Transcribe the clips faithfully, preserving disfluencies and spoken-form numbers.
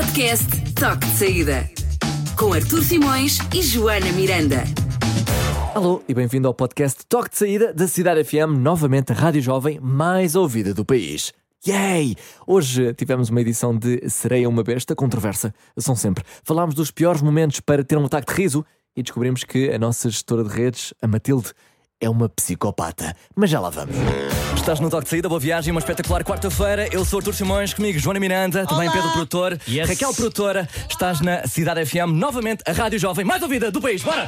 Podcast Toque de Saída, com Artur Simões e Joana Miranda. Alô e bem-vindo ao podcast Toque de Saída da Cidade F M, novamente a rádio jovem mais ouvida do país. Yay! Hoje tivemos uma edição de Sereia uma Besta controversa. São sempre. Falámos dos piores momentos para ter um ataque de riso e descobrimos que a nossa gestora de redes, a Matilde, é uma psicopata. Mas já lá vamos. Estás no Toque de Saída, boa viagem, uma espetacular quarta-feira. Eu sou Artur Simões, comigo Joana Miranda, também Olá. Pedro Produtor, Yes. Raquel Produtora. Estás na Cidade F M, novamente a rádio jovem mais ouvida do país. Bora!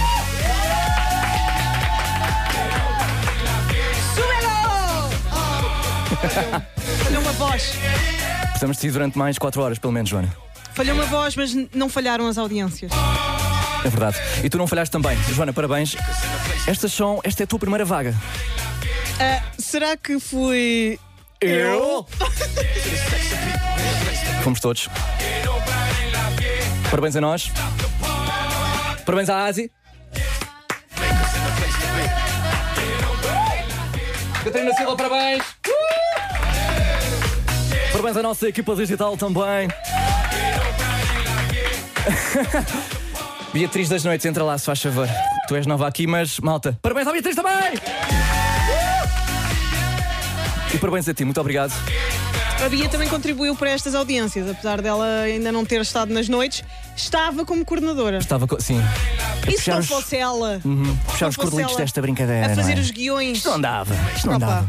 Falhou uma voz. Precisamos de ti durante mais quatro horas, pelo menos, Joana. Falhou uma voz, mas n- não falharam as audiências. É verdade. E tu não falhaste também. Joana, parabéns. Estas são, esta é a tua primeira vaga. Ah, será que fui. Eu? Fomos todos. Parabéns a nós. Parabéns à Asi. Catarina Silva, parabéns. Parabéns à nossa equipa digital também. Beatriz das Noites, entra lá, se faz favor. Tu és nova aqui, mas malta. Parabéns à Beatriz também! E parabéns a ti, muito obrigado. A Bia também contribuiu para estas audiências, apesar dela ainda não ter estado nas noites, estava como coordenadora. Estava co- sim. A E se puxar não os, fosse ela uhum, puxar não os fosse cordelitos ela desta brincadeira. a fazer não é? os guiões? Isto não dava. Isto não Opa. dava.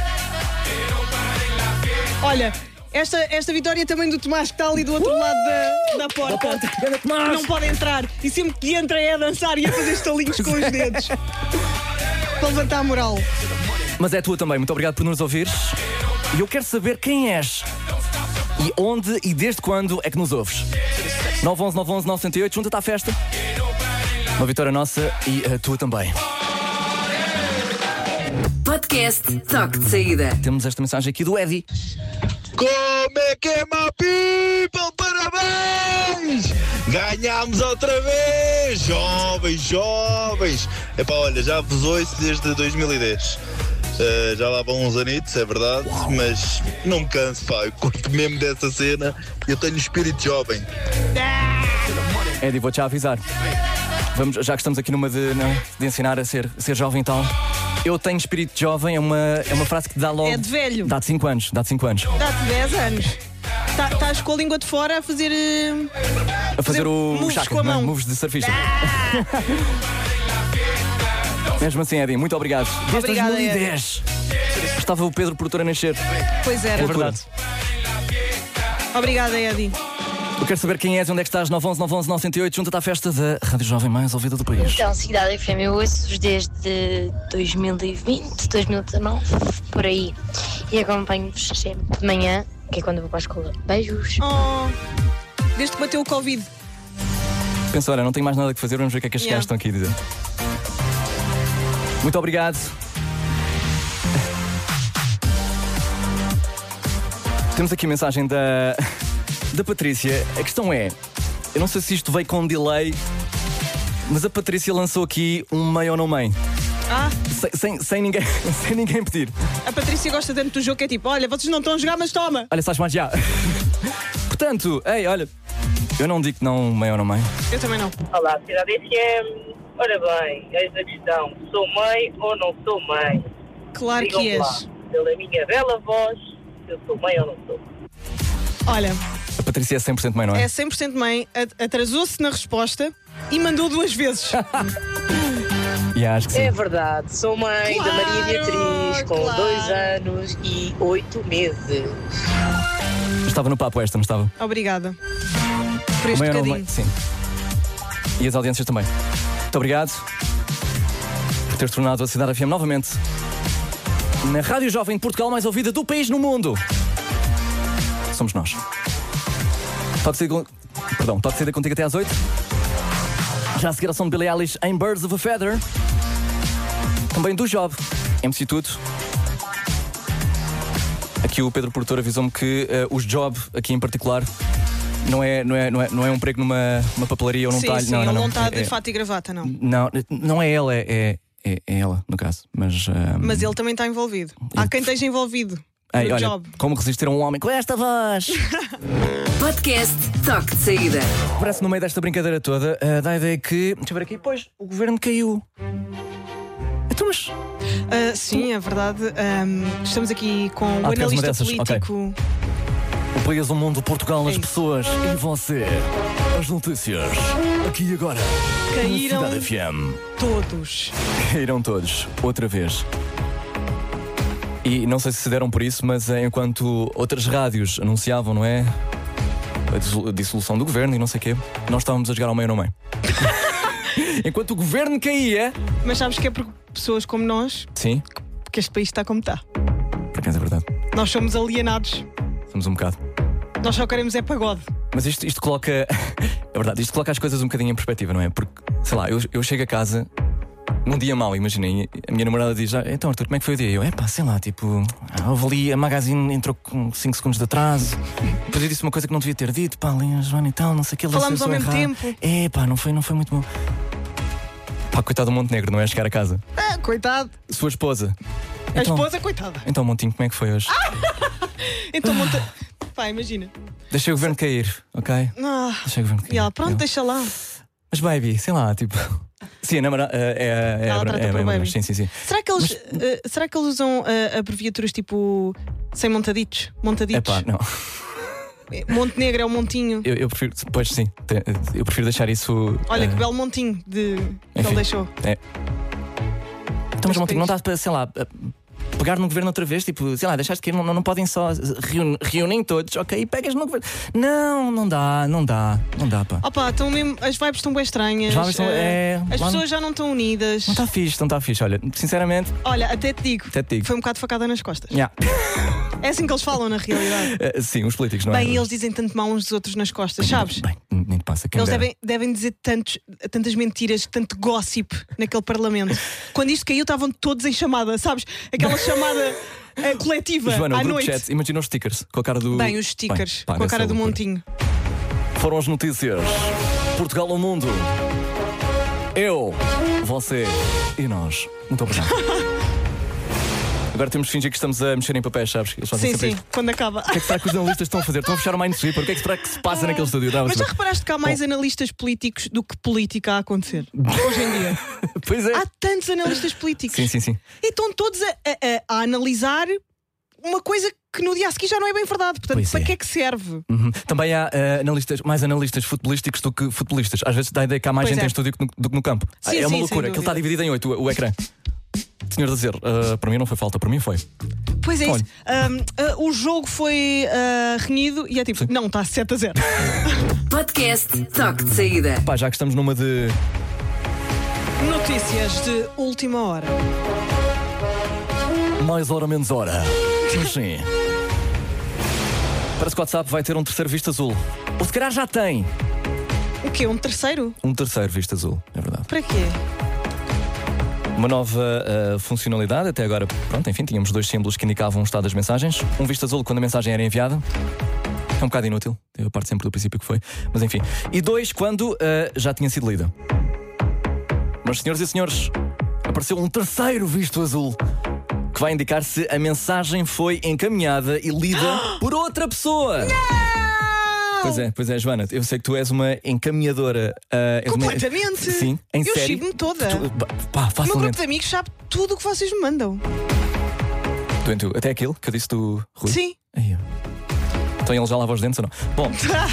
Olha, esta, esta vitória também do Tomás, que está ali do outro lado da, da porta. Da porta. Ganda Tomás. Não pode entrar. E sempre que entra é a dançar e a fazer estalinhos com os dedos. Para levantar a moral. Mas é tua também, muito obrigado por nos ouvires. E eu quero saber quem és. E onde e desde quando é que nos ouves? nove um um nove um um nove zero oito, junta-te à festa. Uma vitória nossa e a tua também. Podcast Toque de Saída. Temos esta mensagem aqui do Eddie. Como é que é, my people? Parabéns! Ganhámos outra vez! Jovens, jovens! Epá, olha, já vos ouço desde dois mil e dez. Uh, já lá vão uns anitos, é verdade, mas não me canso, pá. Eu curto mesmo dessa cena. Eu tenho espírito jovem. Eddie, vou-te já avisar. Vamos, já que estamos aqui numa de, não, de ensinar a ser, a ser jovem e tal. Eu tenho espírito de jovem, é uma, é uma frase que te dá logo. É de velho. Dá-te cinco anos, dá-te cinco anos. Dá-te dez anos. Tá- Estás com a língua de fora a fazer. eh, A fazer o moves chakra, com a não é? mão. Moves de surfista. Mesmo assim, Eddie, muito obrigado. Desde Obrigada, dois mil e dez estava o Pedro Produtor a nascer. Pois era. É verdade. Obrigada, Eddie. Eu quero saber quem és e onde é que estás. nove um um nove um um nove zero oito, junta-te à festa da Rádio Jovem mais ouvida do país. Então, Cidade F M, eu ouço-vos desde dois mil e vinte, dois mil e dezanove, por aí. E acompanho-vos sempre de manhã, que é quando eu vou para a escola. Beijos. Oh, desde que bateu o Covid. Pensa, olha, não tenho mais nada que fazer, vamos ver o que é que as Yeah. gajos estão aqui a dizer. Muito obrigado. Temos aqui a mensagem da, da Patrícia. A questão é, eu não sei se isto veio com um delay, mas a Patrícia lançou aqui um meio ou não meio. Ah, Sem, sem, sem, ninguém, sem ninguém pedir. a Patrícia gosta tanto do jogo que é tipo: olha, vocês não estão a jogar, mas toma. Olha, sabes mais já. Portanto, ei, olha, eu não digo que não meio ou não meio. Eu também não. Olá, Cidade F M. Ora bem, eis a questão: sou mãe ou não sou mãe? Claro que Digam-me lá, és. pela minha bela voz, se eu sou mãe ou não sou. Olha, A Patrícia é cem por cento mãe, não é? é cem por cento mãe, a- atrasou-se na resposta e mandou duas vezes. E acho que sim. É verdade, sou mãe Claro, da Maria Beatriz, com claro. dois anos e oito meses. Estava no papo esta, não estava? Obrigada por este Meio ou não bocadinho. meio? Sim. E as audiências também. Muito obrigado por teres tornado a Cidade F M novamente na Rádio Jovem de Portugal mais ouvida do país no mundo. Somos nós. Toque de saída, com... Perdão, toque de saída contigo até às oito. Já a seguir a som de Billie Eilish em Birds of a Feather. Também do Job, M C Tudo. Aqui o Pedro Produtor avisou-me que uh, os Job, aqui em particular, não é, não é, não é, não é um emprego numa, numa papelaria ou num Sim, talho. sim, não, ele não, não não. está de É- fato e gravata, não. Não, não é ele, é, é, é ela, no caso. Mas, uh, Mas ele também está envolvido. Há quem esteja envolvido. Ei, no olha, job. como resistir a um homem com esta voz? Podcast Toque de Saída. Parece no meio desta brincadeira toda, uh, dá a ideia que. Deixa eu ver aqui, pois, o governo caiu. Então, mas. Uh, sim, é verdade. Um, estamos aqui com o Ah, queres uma analista dessas? político. O país, o mundo, Portugal, as Ei. pessoas e você. As notícias. Aqui e agora. Caíram na Cidade F M. todos. Caíram todos, outra vez. E não sei se se deram por isso, mas eh, enquanto outras rádios anunciavam, não é? A dissolu- a dissolução do governo e não sei o quê, nós estávamos a jogar ao meio no meio. Enquanto o governo caía. Mas sabes que é por pessoas como nós Sim, que este país está como está. por acaso é verdade. Nós somos alienados. Somos um bocado. Nós só queremos é pagode. Mas isto, isto coloca. É verdade, isto coloca as coisas um bocadinho em perspectiva, não é? Porque, sei lá, eu, eu chego a casa num dia mau, imaginem. A minha namorada diz: ah, então Arthur, como é que foi o dia? Eu, é pá, sei lá, tipo, ah, houve ali, a Magazine entrou com cinco segundos de atraso. Depois eu disse uma coisa que não devia ter dito, pá, ali a Joana e tal, não sei o que. ela Falámos ao acessou mesmo errado. tempo. É pá, não foi, não foi muito bom. Pá, coitado do Montenegro, não é? Chegar a casa. Ah, coitado. Sua esposa. A Então- esposa, coitada. Então, Montinho, como é que foi hoje? Então monta. Pá, imagina. Deixei o governo cair, ok? Ah, Deixei o governo cair. e ela, pronto, Eu- deixa lá. Mas, baby, sei lá, tipo. Sim, a namorada. É, é, é, Ela é, trata é, por é, baby. Sim, sim, sim. Será que eles, eh, será que eles usam eh, abreviaturas tipo sem montaditos? É Montaditos? pá, não. Montenegro é o montinho. Eu, eu prefiro. Pois sim, te- eu prefiro deixar isso. Olha eh, que belo montinho de... que enfim. ele deixou. É. Então, mas Este Montinho, não país. dá para, sei lá, eh, pegar no governo outra vez? Tipo, sei lá, deixaste que não, não, não podem só reun, reúnem todos, ok? E pegas no governo. Não, não dá, não dá, não dá, pá. Opa, estão mesmo, as vibes estão bem estranhas. As vibes estão- eh, é, as lá pessoas não- já não estão unidas. Não está fixe, não está fixe. Olha, sinceramente, Olha, até te digo, até te digo. foi um bocado de facada nas costas. Yeah. É assim que eles falam na realidade. Eh, sim, os políticos, não é? Bem, eles dizem tanto mal uns dos outros nas costas, sabes? Bem, nem te passa. Quem Eles dera. devem, devem dizer tantos, tantas mentiras, tanto gossip naquele parlamento. Quando isto caiu, estavam todos em chamada, sabes? Aquela chamada eh, coletiva Joana, o à grupo noite. chat, imagina os stickers com a cara do. Bem, os stickers, Bem, pá, com a deve cara ser do loucura. montinho. Foram as notícias. Portugal ao mundo. Eu, você e nós. Muito obrigado. Agora temos de fingir que estamos a mexer em papéis, sabes? Eles fazem Sim, sempre sim, isto. quando acaba. O que é que será que os analistas estão a fazer? Estão a fechar o Minesweeper? O que é que será que se passa naquele estúdio? Não, Mas já mas- reparaste que há mais analistas políticos do que política a acontecer hoje em dia? Pois é. Há tantos analistas políticos. Sim, sim, sim. E estão todos a, a- a- a analisar uma coisa que no dia a seguir já não é bem verdade. Portanto, Pois para é. que é que serve? Uhum. Também há eh, analistas, mais analistas futebolísticos do que futebolistas. Às vezes dá a ideia que há mais Pois gente é. em estúdio que no- do que no campo. Sim, é uma sim, loucura. sem Aquilo está dúvida. dividido em oito, o, o ecrã. Senhor a dizer, eh, para mim não foi falta, para mim foi. Pois é isso. Olha. Ahm, ah, o jogo foi ah, renhido e é tipo, não, está sete a zero. Podcast Toque de Saída. Pá, já que estamos numa de. Notícias de última hora. Mais hora, menos hora. Sim. Parece que o WhatsApp vai ter um terceiro visto azul. Ou se calhar já tem O quê? Um terceiro? um terceiro visto azul, é verdade. Para quê? Uma nova ah, funcionalidade, até agora, pronto, enfim, tínhamos dois símbolos que indicavam o estado das mensagens. Um visto azul quando a mensagem era enviada. É um bocado inútil, eu parto sempre do princípio que foi. Mas enfim. E dois quando ah, já tinha sido lida. Mas, senhoras e senhores, apareceu um terceiro visto azul que vai indicar se a mensagem foi encaminhada e lida por outra pessoa. Pois é, pois é, Joana, eu sei que tu és uma encaminhadora. ah, és uma- Completamente. Sim, em Eu série. chivo-me toda. Tu- pá, O meu grupo facilmente. de amigos sabe tudo o que vocês me mandam. Tu, tu, até aquilo que eu disse do Rui? Sim. Ai, eu- Então ele já lava os dentes ou não? Bom,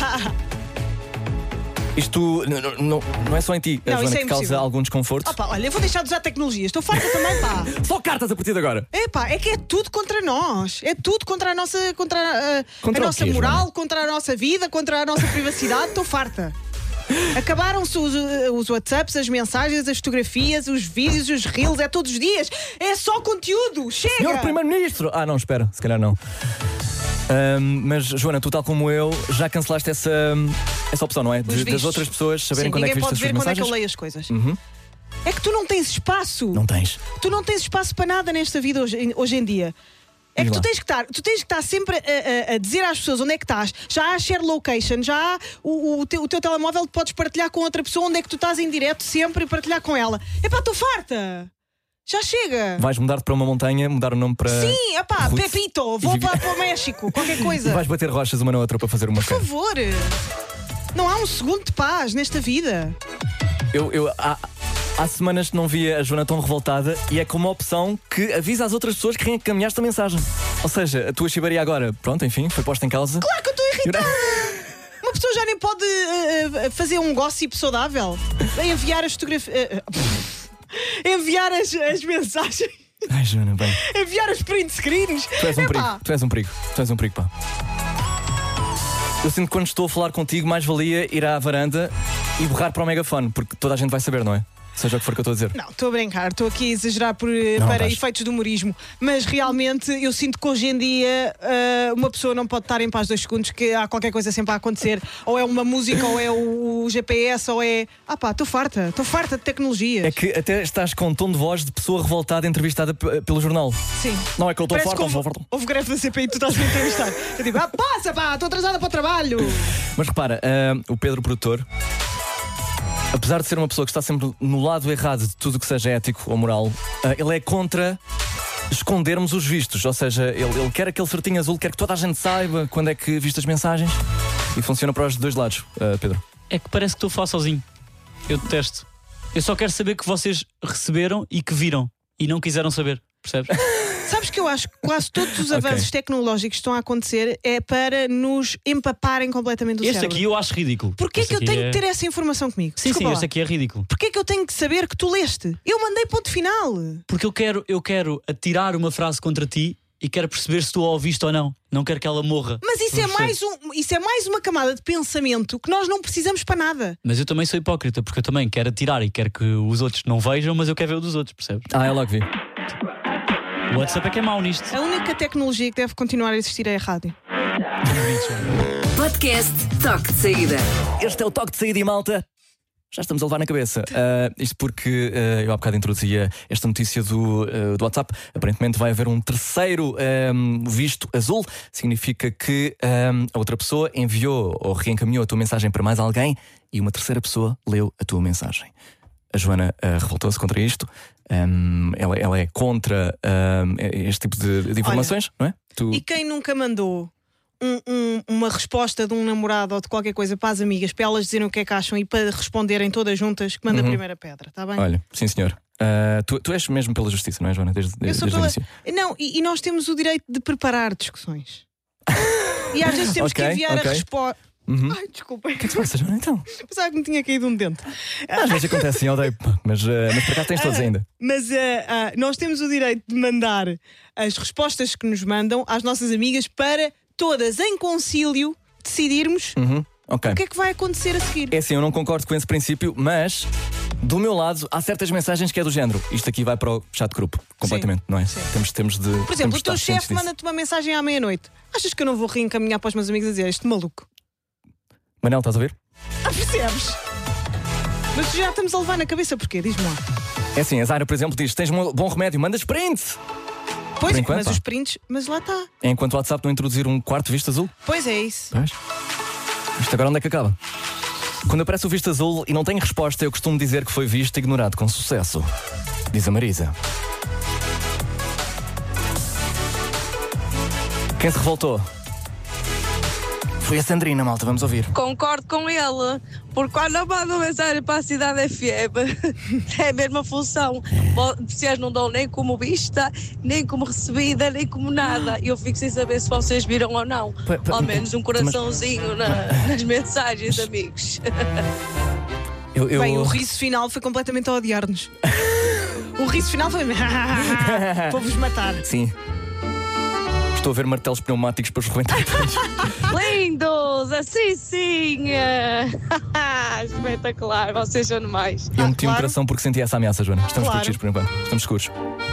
isto n- n- não, não é só em ti, Não, Joana, isso é que causa impossível. algum desconforto. Opa, olha, eu vou deixar de usar tecnologia. Estou farta também, pá. Só cartas a partir de agora. Epá, é que é tudo contra nós. É tudo contra a nossa, contra, a- Contra a o nossa quê, moral, Joana? contra a nossa vida, contra a nossa privacidade. Estou farta. Acabaram-se os, os WhatsApps, as mensagens, as fotografias, os vídeos, os reels. É todos os dias. É só conteúdo. Chega! Senhor Primeiro-Ministro! Ah, não, espera, se calhar não. Ahm, mas, Joana, tu, tal como eu, já cancelaste essa, essa opção, não é? De- das vistos. outras pessoas saberem Sim, quando é que ninguém viste pode as ver suas quando é que mensagens. eu leio as coisas. É que tu não tens espaço. Não tens. Tu não tens espaço para nada nesta vida hoje, hoje em dia. É que Diz tu lá. tens que estar, tu tens que estar sempre a, a- a dizer às pessoas onde é que estás. Já há share location, já há o, o, teu, o teu telemóvel que podes partilhar com outra pessoa onde é que tu estás em direto sempre e partilhar com ela. É pá, estou farta! Já chega! Vais mudar-te para uma montanha, mudar o nome para. Sim, epá, Ruth. Pepito, vou E- para, para o México, qualquer E coisa. vais bater rochas uma na outra para fazer uma Por cara. favor! Não há um segundo de paz nesta vida. Eu, eu há, há semanas que não via a Joana tão revoltada e é como uma opção que avisa às outras pessoas que reencaminhaste a mensagem. Ou seja, a tua chibaria agora, pronto, enfim, foi posta em causa. Claro que eu estou irritada! Uma pessoa já nem pode uh, uh, fazer um gossip saudável. Enviar as fotografias. Uh, enviar as, as mensagens. Ai, Joana, bem. Enviar as print screens. Tu és um Epá, perigo, tu és um perigo, tu és um perigo, pá. Eu sinto que quando estou a falar contigo, mais valia ir à varanda e borrar para o megafone, porque toda a gente vai saber, não é? Seja o que for que eu estou a dizer. Não, estou a brincar, estou aqui a exagerar por, Não, para vais. efeitos de humorismo. Mas realmente eu sinto que hoje em dia uh, uma pessoa não pode estar em paz dois segundos, que há qualquer coisa sempre a acontecer. Ou é uma música, ou é o, o G P S, ou é. Ah pá, estou farta, estou farta de tecnologias. É que até estás com um tom de voz de pessoa revoltada entrevistada p- pelo jornal. Sim. Não é que eu estou Parece farto, que eu estou houve, farto. houve greve da C P I e tu estás a me entrevistar. Eu digo, ah, passa pá, estou atrasada para o trabalho. Mas repara, ah, o Pedro, produtor, apesar de ser uma pessoa que está sempre no lado errado de tudo o que seja ético ou moral, ah, ele é contra escondermos os vistos. Ou seja, ele, ele quer aquele certinho azul, quer que toda a gente saiba quando é que viste as mensagens. E funciona para os dois lados, ah, Pedro. É que parece que estou a falar sozinho. Eu detesto. Eu só quero saber que vocês receberam e que viram. E não quiseram saber, percebes? Sabes que eu acho que quase todos os Ok. avanços tecnológicos que estão a acontecer é para nos empaparem completamente do Este cérebro. aqui eu acho ridículo. Porquê Este que eu aqui tenho é- que ter essa informação comigo? Sim, Desculpa sim, lá. este aqui é ridículo. Porquê que eu tenho que saber que tu leste? Eu mandei ponto final. Porque eu quero, eu quero atirar uma frase contra ti e quero perceber se tu a ouviste ou não. Não quero que ela morra. Mas isso é, Não mais um, isso é mais uma camada de pensamento que nós não precisamos para nada. Mas eu também sou hipócrita, porque eu também quero atirar e quero que os outros não vejam, mas eu quero ver o dos outros, percebes? Ah, eu logo vi. O WhatsApp é que é mau nisto. A única tecnologia que deve continuar a existir é a rádio. Podcast Toque de Saída. Este é o toque de saída e malta. Já estamos a levar na cabeça. Ah, isto porque ah, eu há bocado introduzia esta notícia do, ah, do WhatsApp. Aparentemente vai haver um terceiro ahm, visto azul. Significa que ahm, a outra pessoa enviou ou reencaminhou a tua mensagem para mais alguém e uma terceira pessoa leu a tua mensagem. A Joana ah, revoltou-se contra isto. Ahm, ela, ela é contra ahm, este tipo de, de informações, não é? Tu... E quem nunca mandou um- um- uma resposta de um namorado ou de qualquer coisa para as amigas, para elas dizerem o que é que acham e para responderem todas juntas, que manda a primeira pedra, está bem? Olha, sim senhor. Ah, tu, tu és mesmo pela justiça, não é, Joana? Desde, Eu desde, sou desde o pela... início. Não, e, e nós temos o direito de preparar discussões. E às vezes temos Ok, que enviar ok. a resposta. Uhum. Ai, desculpa. O que é que se passa, Joana, então? Pensava que me tinha caído um dente. Às vezes acontece assim, eu odeio, pá, mas, uh, mas por acaso tens todos ainda. Mas ah, ah, nós temos o direito de mandar as respostas que nos mandam às nossas amigas para todas em concílio decidirmos Uhum. Ok. o que é que vai acontecer a seguir. É assim, eu não concordo com esse princípio, mas do meu lado há certas mensagens que é do género. Isto aqui vai para o chat grupo, completamente, não é? Temos, temos de. Por exemplo, o teu chefe manda-te uma mensagem à meia-noite. Achas que eu não vou reencaminhar para os meus amigos a dizer este maluco? Manel, estás a ver? Ah, percebes? Mas já estamos a levar na cabeça porquê? Diz-me lá. É assim, a Zara, por exemplo, diz: tens um bom remédio, mandas print! Pois, Por enquanto, mas pá. os prints, mas lá está. Enquanto o WhatsApp não introduzir um quarto visto azul. Pois é isso. Pois. Isto agora onde é que acaba? Quando aparece o visto azul e não tem resposta, eu costumo dizer que foi visto e ignorado com sucesso. Diz a Marisa. Quem se revoltou? Foi a Sandrina, malta, vamos ouvir. Concordo com ele, porque quando eu mando mensagem para a Cidade F M é a mesma função. Vocês não dão nem como vista, nem como recebida, nem como nada. Eu fico sem saber se vocês viram ou não. Pa- pa- Ao menos um coraçãozinho na- nas mensagens, amigos. Eu, eu... Bem, o riso final foi completamente a odiar-nos. O riso final foi. Vou-vos matar. Sim. Estou a ver martelos pneumáticos para os rebentar. Lindos, assim sim! Espetacular, vocês são demais. E eu Ah, meti um claro. coração porque senti essa ameaça, Joana. Estamos Claro. protegidos por enquanto. Estamos seguros.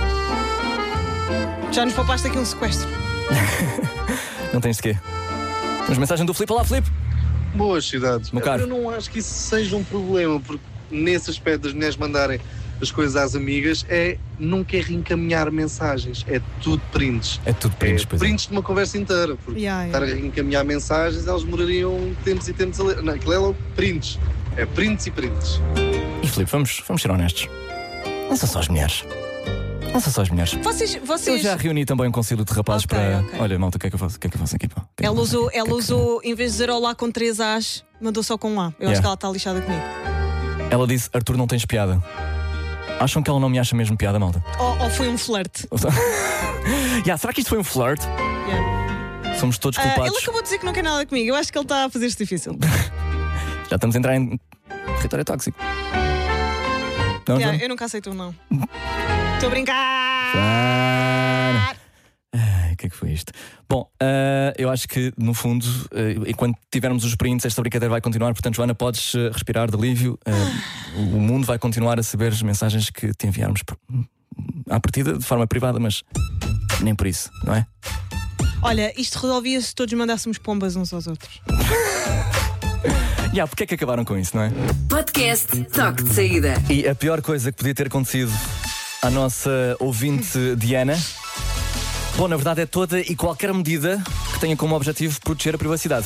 Já nos poupaste aqui um sequestro. Não tens de quê. Temos mensagem do Filipe. Olá, Filipe. Boas cidades. Meu caro. Eu não acho que isso seja um problema, porque nesse aspecto das mulheres mandarem as coisas às amigas é nunca é reencaminhar mensagens, é tudo prints. É tudo prints, é pois é. prints de uma conversa inteira, porque Yeah, estar yeah. a reencaminhar mensagens elas demorariam tempos e tempos a ler. Não, aquilo é logo prints. É prints e prints. E Filipe, vamos, vamos ser honestos. Não são só as mulheres. Não são só as mulheres. Vocês, Eu vocês... já reuni também um concílio de rapazes Ok, para. ok. Olha, malta, o que é que eu faço? O que é que eu faço aqui? Pá? O que é que Ela eu faço usou, aqui? ela O que é que- usou, em vez de dizer olá com três As, mandou só com um A. Eu Yeah. acho que ela está lixada comigo. Ela disse: Arthur, não tens piada. Acham que ela não me acha mesmo piada, malta? Ou, ou foi um flerte. yeah, será que isto foi um flirt? Yeah. Somos todos Ah, culpados. ele acabou de dizer que não quer nada comigo. Eu acho que ele está a fazer-se difícil. Já estamos a entrar em território tóxico. Não, Yeah, Joana? eu nunca aceito um não. Estou a brincar. Joana. Ai, o que é que foi isto? Bom, ah, eu acho que no fundo, ah, enquanto tivermos os prints, esta brincadeira vai continuar. Portanto, Joana, podes ah, respirar de alívio. Ah, o mundo vai continuar a saber as mensagens que te enviarmos por- à partida de forma privada, mas nem por isso, não é? Olha, isto resolvia-se se todos mandássemos pombas uns aos outros. Yeah, porque é que acabaram com isso, não é? Podcast Toque de Saída. E a pior coisa que podia ter acontecido à nossa ouvinte Diana, bom, na verdade é toda e qualquer medida que tenha como objetivo proteger a privacidade.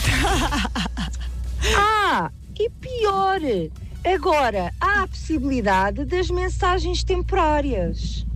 Ah, e pior, agora há a possibilidade das mensagens temporárias.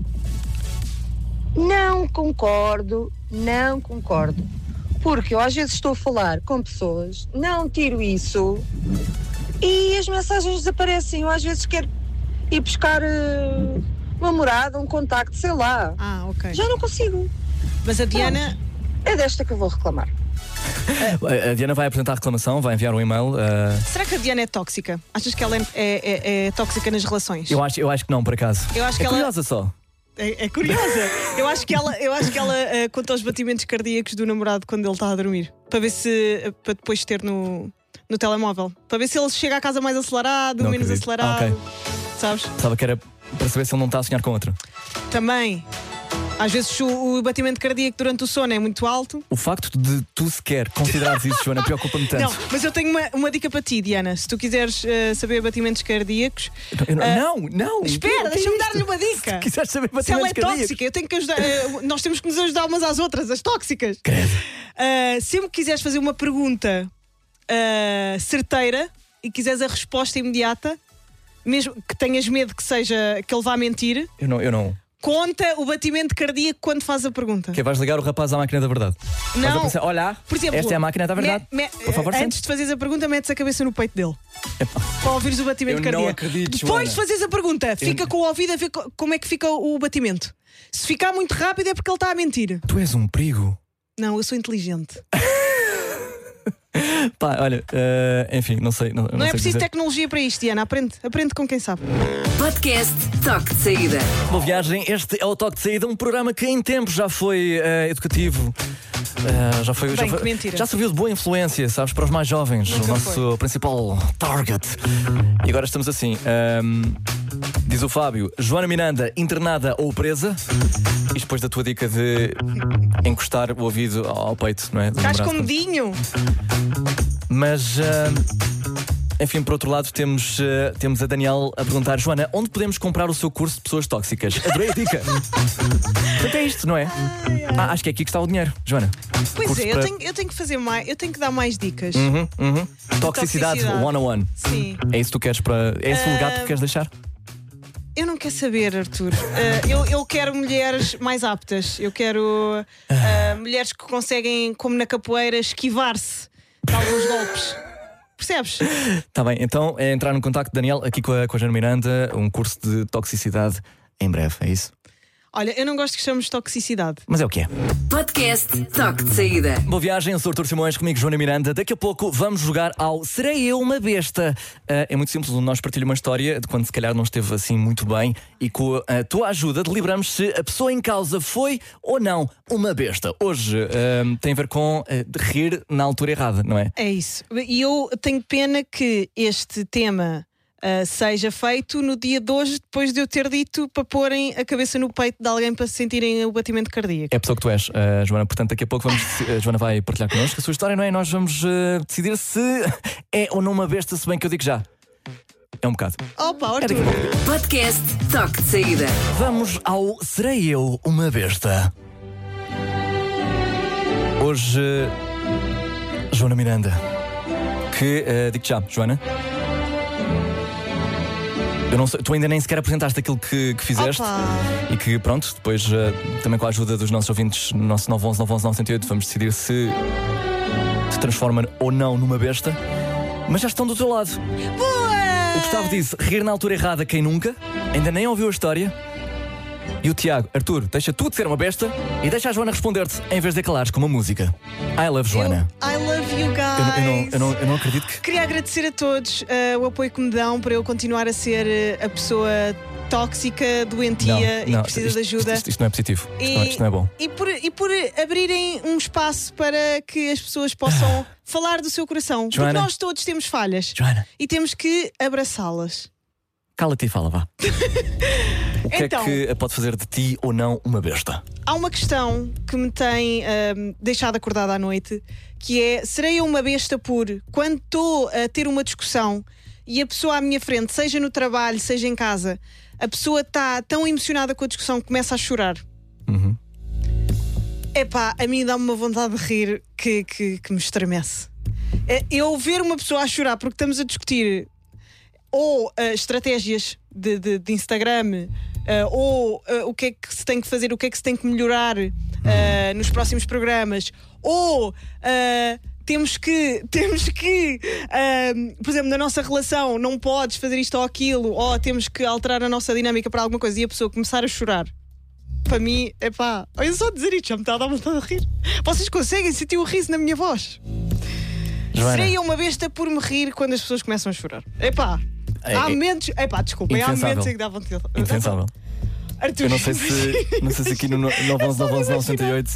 Não concordo, não concordo. Porque eu às vezes estou a falar com pessoas, não tiro isso e as mensagens desaparecem. Eu às vezes quero ir buscar uh, uma morada, um contacto, sei lá. Ah, ok. Já não consigo. Mas a Diana... É desta que eu vou reclamar. A Diana vai apresentar a reclamação, vai enviar um e-mail. Uh... Será que a Diana é tóxica? Achas que ela é, é- é- é tóxica nas relações? Eu acho, eu acho que não, por acaso. Eu acho é que ela- curiosa só. É, é curiosa. Eu acho que ela, eu acho que ela uh, conta os batimentos cardíacos do namorado quando ele está a dormir. Para ver se. uh, para depois ter no, no telemóvel. Para ver se ele chega à casa mais acelerado, Não menos acredito. acelerado. Ah, ok. Sabes? Sabe que era para saber se ele não está a sonhar com outra. Também. Às vezes o, o batimento cardíaco durante o sono é muito alto. O facto de tu sequer considerares isso, Joana, preocupa-me tanto. Não, mas eu tenho uma, uma dica para ti, Diana. Se tu quiseres uh, saber batimentos cardíacos. Eu não, uh, não, não. Espera, O que é deixa-me isto? dar-lhe uma dica. Se quiseres saber Se ela é batimentos cardíacos. tóxica, eu tenho que ajudar. uh, nós temos que nos ajudar umas às outras, as tóxicas. Credo. Uh, sempre que quiseres fazer uma pergunta uh, certeira e quiseres a resposta imediata, mesmo que tenhas medo que seja que ele vá mentir, Eu não, eu não. conta o batimento cardíaco quando faz a pergunta. Que vais ligar o rapaz à máquina da verdade. Vais a Não. pensar, olha, Por exemplo, esta é a máquina da verdade. me- me- Por favor, antes de fazeres a pergunta, metes a cabeça no peito dele. Epá. Para ouvires o batimento Eu cardíaco. não acredito, Depois Joana. de fazeres a pergunta, fica com o ouvido a ver co- como é que fica o batimento. Se ficar muito rápido é porque ele está a mentir. Tu és um perigo. Não, eu sou inteligente. Pá, olha, eh, enfim, não sei. Não, Não, não é sei preciso dizer. tecnologia para isto, Diana. Aprende, aprende com quem sabe. Podcast Toque de Saída. Boa viagem, este é o Toque de Saída, um programa que em tempo já foi eh, educativo. Eh, já foi, já, Bem, foi- que mentira. já serviu de boa influência, sabes, para os mais jovens, Nunca o nosso foi. principal target. E agora estamos assim. ehm, diz o Fábio: Joana Miranda, internada ou presa? Isto depois da tua dica de encostar o ouvido ao peito, não é? Do Estás namorado. com medinho. Mas, ah, enfim, por outro lado, temos, ah, temos a Daniel a perguntar: Joana, onde podemos comprar o seu curso de pessoas tóxicas? Adorei a dica. Portanto, é isto, não é? Ah, acho que é aqui que está o dinheiro, Joana. Pois Curso é, eu para- tenho, eu tenho que fazer mais, eu tenho que dar mais dicas. Uhum, uhum. Toxicidade Toxicidade. one on one. Sim. É isso que tu queres para. É esse o legado que tu queres deixar? Eu não quero saber, Arthur. Uh, eu, eu quero mulheres mais aptas. Eu quero uh, mulheres que conseguem, como na capoeira, esquivar-se de alguns golpes. Percebes? Está bem, então é entrar no contacto de Daniel aqui com a, com a Joana Miranda, um curso de toxicidade em breve, é isso? Olha, eu não gosto que chamemos toxicidade. Mas é o que é. Podcast Toque de Saída. Boa viagem, eu sou Artur Simões, comigo Joana Miranda. Daqui a pouco vamos jogar ao Serei Eu Uma Besta? Uh, é muito simples, o nós partilha uma história de quando se calhar não esteve assim muito bem e com a tua ajuda deliberamos se a pessoa em causa foi ou não uma besta. Hoje uh, tem a ver com uh, rir na altura errada, não é? É isso. E eu tenho pena que este tema uh, seja feito no dia de hoje, depois de eu ter dito para porem a cabeça no peito de alguém para se sentirem o batimento cardíaco. É a pessoa que tu és, uh, Joana. Portanto, daqui a pouco vamos, a Joana vai partilhar connosco a sua história, não é? Nós vamos uh, decidir se é ou não uma besta, se bem que eu digo já. É um bocado. Opa, É Arthur. daqui a pouco. Podcast Toque de Saída. Vamos ao Serei Eu Uma Besta? Hoje, Joana Miranda. Que, uh, digo já, Joana. Eu não sei, tu ainda nem sequer apresentaste aquilo que, que fizeste. Opa. E que pronto, depois uh, também com a ajuda dos nossos ouvintes no nosso nove um um nove um um nove zero oito vamos decidir se se transforma ou não numa besta. Mas já estão do teu lado. Boa! O Gustavo disse rir na altura errada quem nunca. Ainda nem ouviu a história. E o Tiago, Arthur, deixa tu de ser uma besta e deixa a Joana responder-te em vez de calares com uma música. I love Joana. Eu, I love you guys. Eu, não- eu não, eu, não, eu não acredito que. Queria agradecer a todos uh, o apoio que me dão para eu continuar a ser uh, a pessoa tóxica, doentia Não, e não, que precisa isto, de ajuda. Isto, isto não é positivo. Isto, não, é- E- isto não é bom. E por, e por abrirem um espaço para que as pessoas possam falar do seu coração. Joana. Porque nós todos temos falhas. Joana. E temos que abraçá-las. Cala-te e fala, vá. O que Então. é que pode fazer de ti ou não uma besta? Há uma questão que me tem ahm, deixado acordada à noite, que é: serei eu uma besta por quando estou a ter uma discussão e a pessoa à minha frente, seja no trabalho, seja em casa, a pessoa está tão emocionada com a discussão que começa a chorar? Uhum. Epá, a mim dá-me uma vontade de rir que, que, que me estremece. É, Eu ver uma pessoa a chorar porque estamos a discutir ou ah, estratégias de, de- de Instagram, ah, ou ah, o que é que se tem que fazer, o que é que se tem que melhorar ah, nos próximos programas, ou ah, temos que, temos que ah, por exemplo, na nossa relação não podes fazer isto ou aquilo, ou temos que alterar a nossa dinâmica para alguma coisa, e a pessoa começar a chorar. Para mim, é pá, olha só dizer isto, já me está a dar vontade de rir. Vocês conseguem sentir o riso na minha voz? Joana. Serei eu uma besta por me rir quando as pessoas começam a chorar? É pá, É- há é- momentos. É pá, desculpem, há Indefensável. momentos em que dá vontade. Indefensável. Arthur, Eu não sei se, não sei se aqui no nove um um nove um um nove zero oito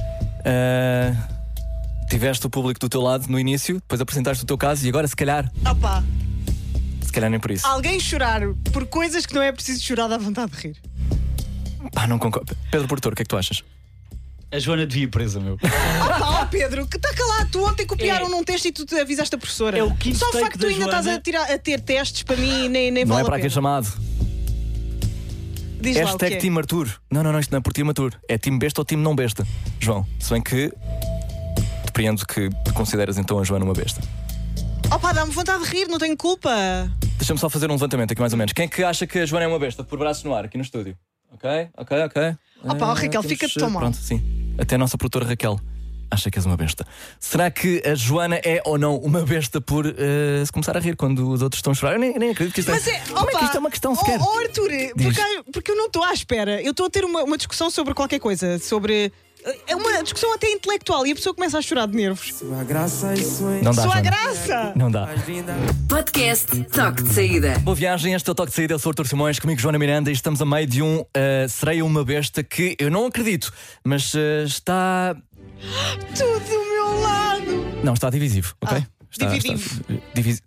uh, tiveste o público do teu lado no início, depois apresentaste o teu caso e agora se calhar, Opá, se calhar nem por isso. alguém chorar por coisas que não é preciso chorar dá vontade de rir. Pá, não concordo. Pedro Portor, o que é que tu achas? A Joana devia ir presa, meu. Opá, ó Pedro, que está calado. Tu ontem copiaram num teste e tu te avisaste a professora. É o quinto Só o take facto de tu da ainda estás Joana. a, tirar, a ter testes para mim nem, nem Não vale é para a aqui pena. chamado. Diz lá o que Hashtag é. Team Arthur. Não, não, não, isto não é por Team Arthur. É Team Besta ou Team Não Besta. João, se bem que depreendo que consideras então a Joana uma besta. Opá, dá-me vontade de rir, não tenho culpa. Deixa-me só fazer um levantamento aqui mais ou menos. Quem é que acha que a Joana é uma besta? Por braços no ar, aqui no estúdio. Ok, ok, ok. Opa, ó, Ah, Raquel, temos, fica-te tão eh, mal. Pronto, sim. Até a nossa produtora Raquel acha que és uma besta. Será que a Joana é ou não uma besta por eh, se começar a rir quando os outros estão a chorar? Eu nem, nem acredito que isto Mas é. é, Como é que opa, isto é uma questão sequer? Oh, oh, Arthur, porque, porque eu não estou à espera. Eu estou a ter uma, uma discussão sobre qualquer coisa, sobre. É uma discussão até intelectual e a pessoa começa a chorar de nervos. Não dá, Sua Joana. graça! Não dá. Podcast Toque de Saída. Boa viagem, este é o Toque de Saída. Eu sou o Artur Simões, comigo Joana Miranda, e estamos a meio de um uh, Serei uma besta que eu não acredito, mas uh, está. Tudo do meu lado! Não, está divisivo, ok? Ah, está, dividivo. está, divisi-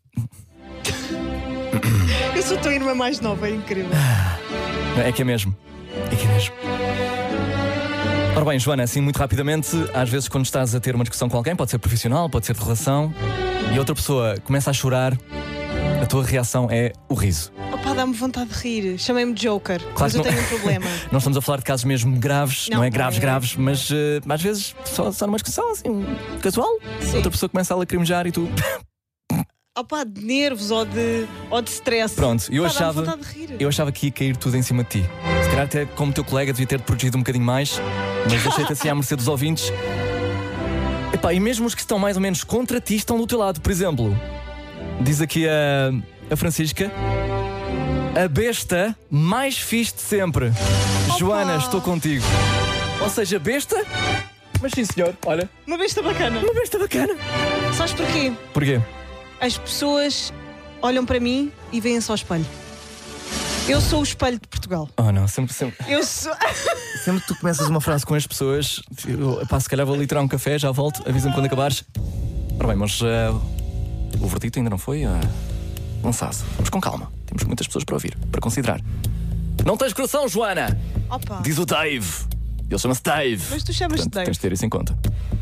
Eu sou a tua irmã mais nova, é incrível. É que é mesmo. É que é mesmo. Ora bem, Joana, assim muito rapidamente, às vezes quando estás a ter uma discussão com alguém, pode ser profissional, pode ser de relação, e outra pessoa começa a chorar, a tua reação é o riso. Opá, dá-me vontade de rir. Chamei-me Joker, mas que eu não- tenho um problema. Nós estamos a falar de casos mesmo graves, não, Não, é graves, é. graves, mas eh, às vezes só, só numa discussão assim, um casual, Sim. outra pessoa começa a lacrimejar e tu. Opá, de nervos ou de, ou de stress. Pronto, eu Pá, achava, dá-me vontade de rir. eu achava que ia cair tudo em cima de ti. Se calhar até como teu colega devia ter-te protegido um bocadinho mais, mas deixei-te assim à mercê dos ouvintes. Epá, e mesmo os que estão mais ou menos contra ti estão do teu lado. Por exemplo, diz aqui a, a Francisca: a besta mais fixe de sempre. Joana, estou contigo. Ou seja, besta, mas sim senhor, olha, Uma besta bacana. uma besta bacana. Sabes porquê? Porquê? As pessoas olham para mim e veem só o espelho. Eu sou o espelho de Portugal. Oh não, sempre, sempre, Eu sou. sempre que tu começas uma frase com as pessoas, eu, epá, se calhar vou ali tirar um café, já volto, avisa-me quando acabares. Ora bem, mas eh, o verdito ainda não foi uh, lançado. Vamos com calma. Temos muitas pessoas para ouvir, para considerar. Não tens coração, Joana! Opa. Diz o Dave. Ele chama-se Dave. Mas tu chamas-te Portanto, Dave. tens de ter isso em conta.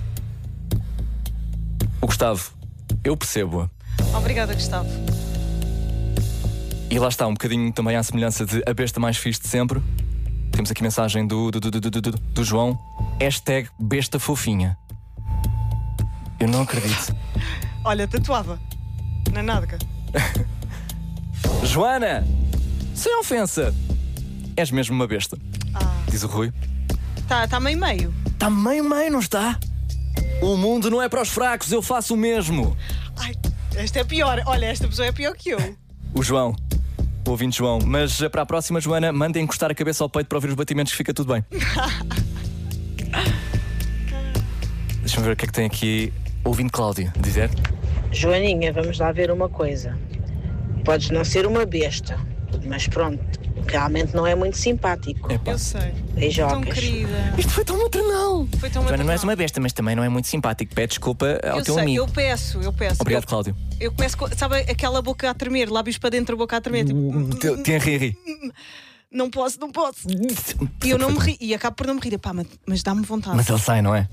O Gustavo, eu percebo-a. Obrigada, Gustavo. E lá está, um bocadinho também à semelhança de a besta mais fixe de sempre. Temos aqui mensagem do, do, do, do, do, do, do João. Hashtag besta fofinha. Eu não acredito. Olha, tatuava. Na nádega. Joana, sem ofensa, és mesmo uma besta. Ah. Diz o Rui. Está tá meio meio. Está meio meio, não está? O mundo não é para os fracos, eu faço o mesmo. Ai, esta é pior. Olha, esta pessoa é pior que eu. O João, o ouvinte João. Mas para a próxima, Joana, manda encostar a cabeça ao peito para ouvir os batimentos que fica tudo bem. Deixa-me ver o que é que tem aqui. Ouvinte Cláudia, dizer. Joaninha, vamos lá ver uma coisa. Podes não ser uma besta, mas pronto, realmente não é muito simpático. Epá. Eu sei. Beijocas. Tão querida. Isto foi tão maternal. Foi tão Joana, maternal. não és uma besta, mas também não é muito simpático. Pede desculpa ao Eu teu sei, amigo. eu peço, eu peço. Obrigado, eu, Cláudio. Eu começo, com, sabe aquela boca a tremer, lábios para dentro, a boca a tremer, tipo, Tinha ri, ri. não posso, não posso. E eu não me ri, e acabo por não me rir. Pá, mas, mas dá-me vontade. Mas ele sai, não é?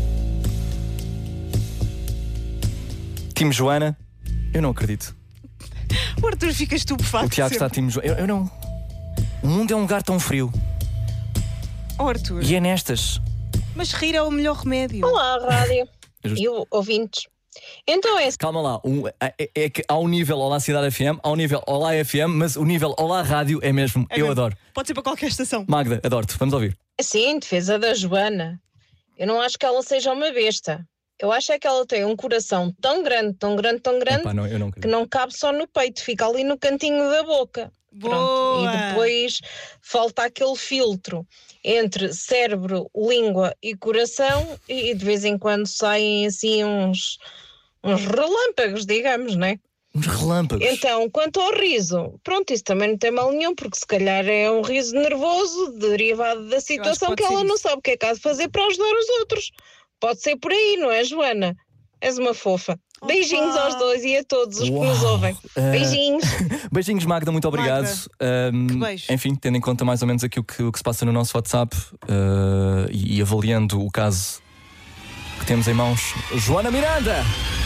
Time Joana, eu não acredito. O Arthur fica estupefacto. O Tiago está sempre. time Joana. Eu, eu não. O mundo é um lugar tão frio. Oh, Arthur. E é nestas. Mas rir é o melhor remédio. Olá, rádio. É justo. E o- ouvintes. Então é Calma lá, um, é, é que há um nível Olá Cidade F M, há um nível Olá F M, mas o nível Olá Rádio é mesmo. É eu mesmo. adoro. Pode ser para qualquer estação. Magda, adoro-te. Vamos ouvir. assim, em defesa da Joana, eu não acho que ela seja uma besta. Eu acho é que ela tem um coração tão grande, tão grande, tão grande, Epá, não, eu não que acredito. não cabe só no peito, fica ali no cantinho da boca. Pronto. Boa. E depois falta aquele filtro entre cérebro, língua e coração, e de vez em quando saem assim uns, uns relâmpagos, digamos, não é? Uns relâmpagos. Então, quanto ao riso, pronto, isso também não tem mal nenhum, porque se calhar é um riso nervoso, derivado da situação pode que, ser ela isso. não sabe o que é que há de fazer para ajudar os outros. Pode ser por aí, não é, Joana? És uma fofa. Opa. Beijinhos aos dois e a todos os que Uau. nos ouvem. Ah. Beijinhos. Beijinhos, Magda, muito obrigado. Magda, Ahm, que beijo. enfim, tendo em conta mais ou menos aqui o que, o que se passa no nosso WhatsApp ah, e, e avaliando o caso que temos em mãos, Joana Miranda!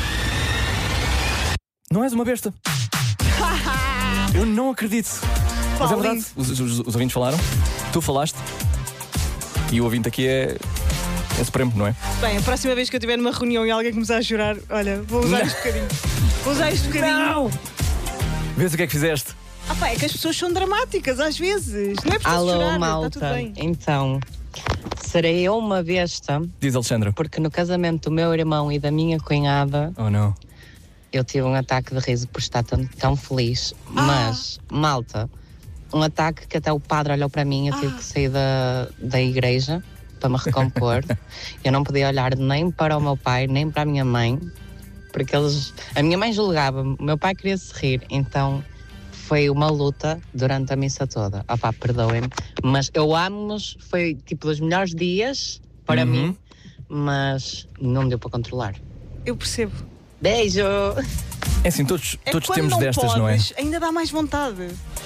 Não és uma besta. Eu não acredito. Mas é Pá, verdade, lindo. os, os, os ouvintes falaram, tu falaste, e o ouvinte aqui é, é supremo, não é? Bem, a próxima vez que eu estiver numa reunião e alguém começar a chorar, olha, vou usar Não. isto um bocadinho. Vou usar isto um bocadinho. Não! Vês o que é que fizeste? Ah, pá, é que as pessoas são dramáticas às vezes. Não é preciso Alô, chorar, está malta. tudo bem. Então, serei eu uma besta, Diz Alexandra. porque no casamento do meu irmão e da minha cunhada, Oh não. eu tive um ataque de riso por estar tão, tão feliz. Ah. Mas, malta, um ataque que até o padre olhou para mim, eu tive Ah. que sair da, da igreja para me recompor. Eu não podia olhar nem para o meu pai, nem para a minha mãe, porque eles. A minha mãe julgava-me, o meu pai queria se rir, então foi uma luta durante a missa toda. Opá, perdoem-me, mas eu amo-nos, foi tipo dos melhores dias para Uhum. mim, mas não deu para controlar. Eu percebo. Beijo! É assim, todos, É todos quando temos não destas, podes, não é? ainda dá mais vontade.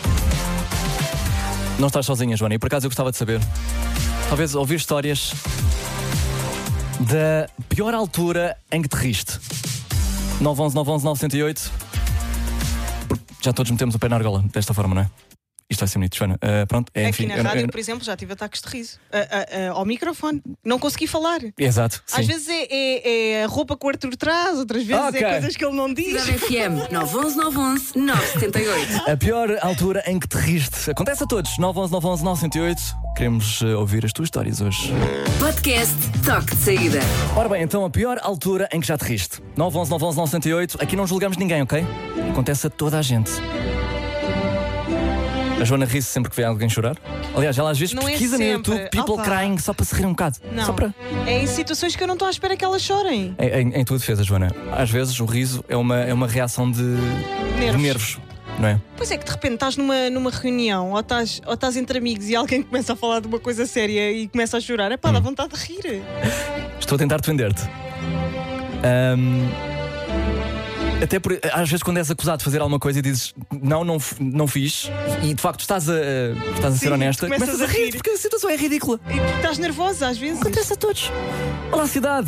Não estás sozinha, Joana, e por acaso eu gostava de saber. Talvez ouvir histórias da pior altura em que te riste. nove um um nove um um nove zero oito. Já todos metemos o pé na argola desta forma, não é? Isto vai ser bonito, Joana. Uh, pronto, é, Aqui enfim. na eu- rádio, eu- por exemplo, já tive ataques de riso. Ah, ah, ah, ao microfone. Não consegui falar. Exato, sim. Às vezes é, é- é a roupa que o Arthur traz, outras vezes Ok. é coisas que ele não diz. Cidade F M nove um um nove um um nove sete oito. A pior altura em que te riste. Acontece a todos. nove um um nove um um nove zero oito. Queremos uh, ouvir as tuas histórias hoje. Podcast Toque de Saída. Ora bem, então a pior altura em que já te riste. nove um um nove um um nove zero oito. Aqui não julgamos ninguém, ok? Acontece a toda a gente. A Joana ri-se sempre que vê alguém chorar. Aliás, ela às vezes Não é pesquisa no sempre. YouTube People Opa. crying só para se rir um bocado. Não. Só para. É em situações que eu não estou à espera que elas chorem. Em, em, em tua defesa, Joana, às vezes o riso é uma, é uma reação de de Nervos. nervos, não é? Pois é que de repente estás numa, numa reunião ou estás, ou estás entre amigos e alguém começa a falar de uma coisa séria e começa a chorar. É pá, dá vontade de rir. Estou a tentar defender-te. Ahm, Até por, às vezes quando és acusado de fazer alguma coisa e dizes não, não, f- não fiz, e de facto estás a, estás a ser Sim, honesta, começas a rir. porque a situação é ridícula. E porque estás nervosa às vezes. Acontece a todos. Olá, cidade.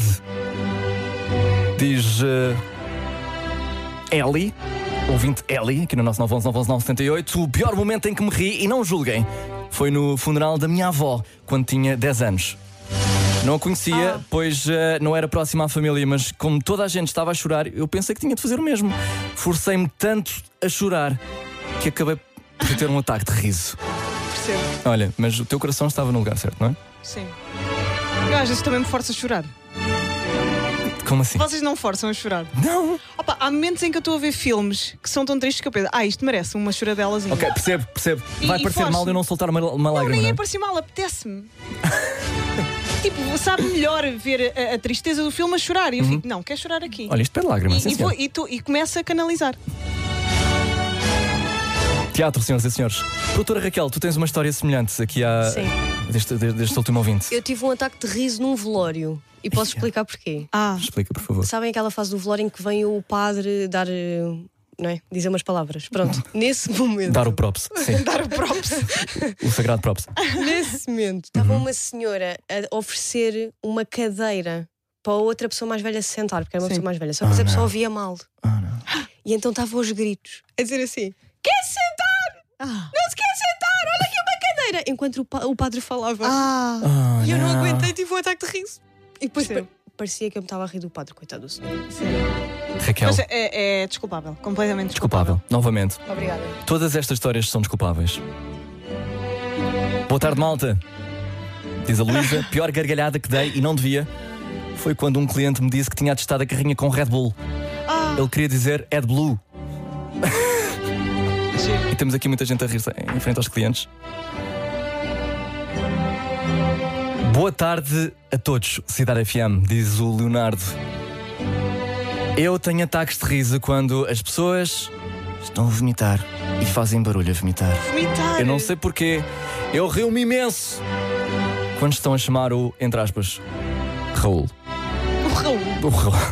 Diz uh, Eli, ouvinte Eli, aqui no nosso nove um um nove um nove sete oito. O pior momento em que me ri, e não julguem, foi no funeral da minha avó, quando tinha dez anos. Não a conhecia, Ah. pois uh, não era próxima à família, mas como toda a gente estava a chorar, eu pensei que tinha de fazer o mesmo. Forcei-me tanto a chorar que acabei por de ter um ataque de riso. Percebo. Olha, mas o teu coração estava no lugar certo, não é? Sim. Eu às vezes também me forço a chorar. Como assim? Vocês não forçam a chorar? Não. Opa, há momentos em que eu estou a ver filmes que são tão tristes que eu penso, ah, isto merece uma choradelazinha. Ok, percebo, percebo. E- Vai e parecer foge-me. mal eu não soltar uma, uma Não, lágrima. nem não é é? parecer mal, apetece-me. Tipo, sabe melhor ver a, a tristeza do filme a chorar. E eu Uhum. fico, não, quer chorar aqui. Olha, isto pede lágrimas, sim, e, e, vou, senhor. e, tu, e começa a canalizar. Teatro, senhoras e senhores. Doutora Raquel, tu tens uma história semelhante aqui à... Sim. Deste, deste, deste último ouvinte. Eu tive um ataque de riso num velório. E posso explicar porquê. Ah. Explica, por favor. Sabem aquela fase do velório em que vem o padre dar, eh, não é? Dizer umas palavras. Pronto, nesse momento. Dar o props, sim. Dar o props. O sagrado props. Nesse momento, estava uma senhora a oferecer uma cadeira para outra pessoa mais velha se sentar, porque era uma Sim. pessoa mais velha. Só que Oh, a pessoa não. ouvia mal. E então estava aos gritos a dizer assim: quer sentar? Ah. Não se quer sentar? Olha aqui uma cadeira! Enquanto o, pa- o padre falava. Ah. Oh, E eu não não. aguentei, tive um ataque de riso. E depois Sim. pa- parecia que eu me estava a rir do padre, coitado do senhor. Raquel, Mas é, é desculpável, completamente desculpável. Novamente. Obrigada. Todas estas histórias são desculpáveis. Boa tarde, malta. Diz a Luísa, pior gargalhada que dei e não devia foi quando um cliente me disse que tinha atestado a carrinha com Red Bull. Ah. Ele queria dizer Ed Blue. E temos aqui muita gente a rir em frente aos clientes. Boa tarde a todos, Cidade F M, diz o Leonardo. Eu tenho ataques de riso quando as pessoas estão a vomitar e fazem barulho a vomitar. Vomitar. Eu não sei porquê, eu rio-me imenso quando estão a chamar o, entre aspas, Raul. O Raul. O Raul.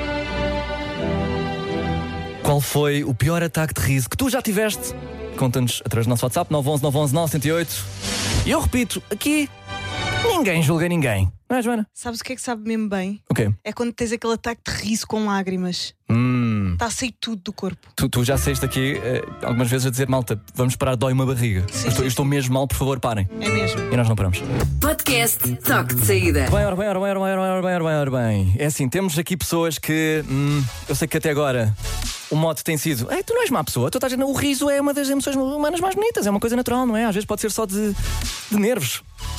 Qual foi o pior ataque de riso que tu já tiveste? Conta-nos através do nosso WhatsApp nove um um nove um um nove zero oito. E eu repito, aqui ninguém julga ninguém. Não é, Joana? Sabes o que é que sabe mesmo bem? O quê? É quando tens aquele ataque de riso com lágrimas. Hum, Está a sair tudo do corpo. tu, tu já saíste aqui eh, algumas vezes a dizer, malta, vamos parar, dói uma barriga. eu, estou, eu estou mesmo mal, por favor, parem. É mesmo. E nós não paramos. Podcast Toque de Saída. Bem, ora bem, ora bem, ora bem, ora bem, ora bem, ora bem, ora bem. É assim, temos aqui pessoas que hum, eu sei que até agora o mote tem sido: ei, tu não és má pessoa, tu estás a dizer, o riso é uma das emoções humanas mais bonitas, é uma coisa natural, não é? Às vezes pode ser só de, de nervos.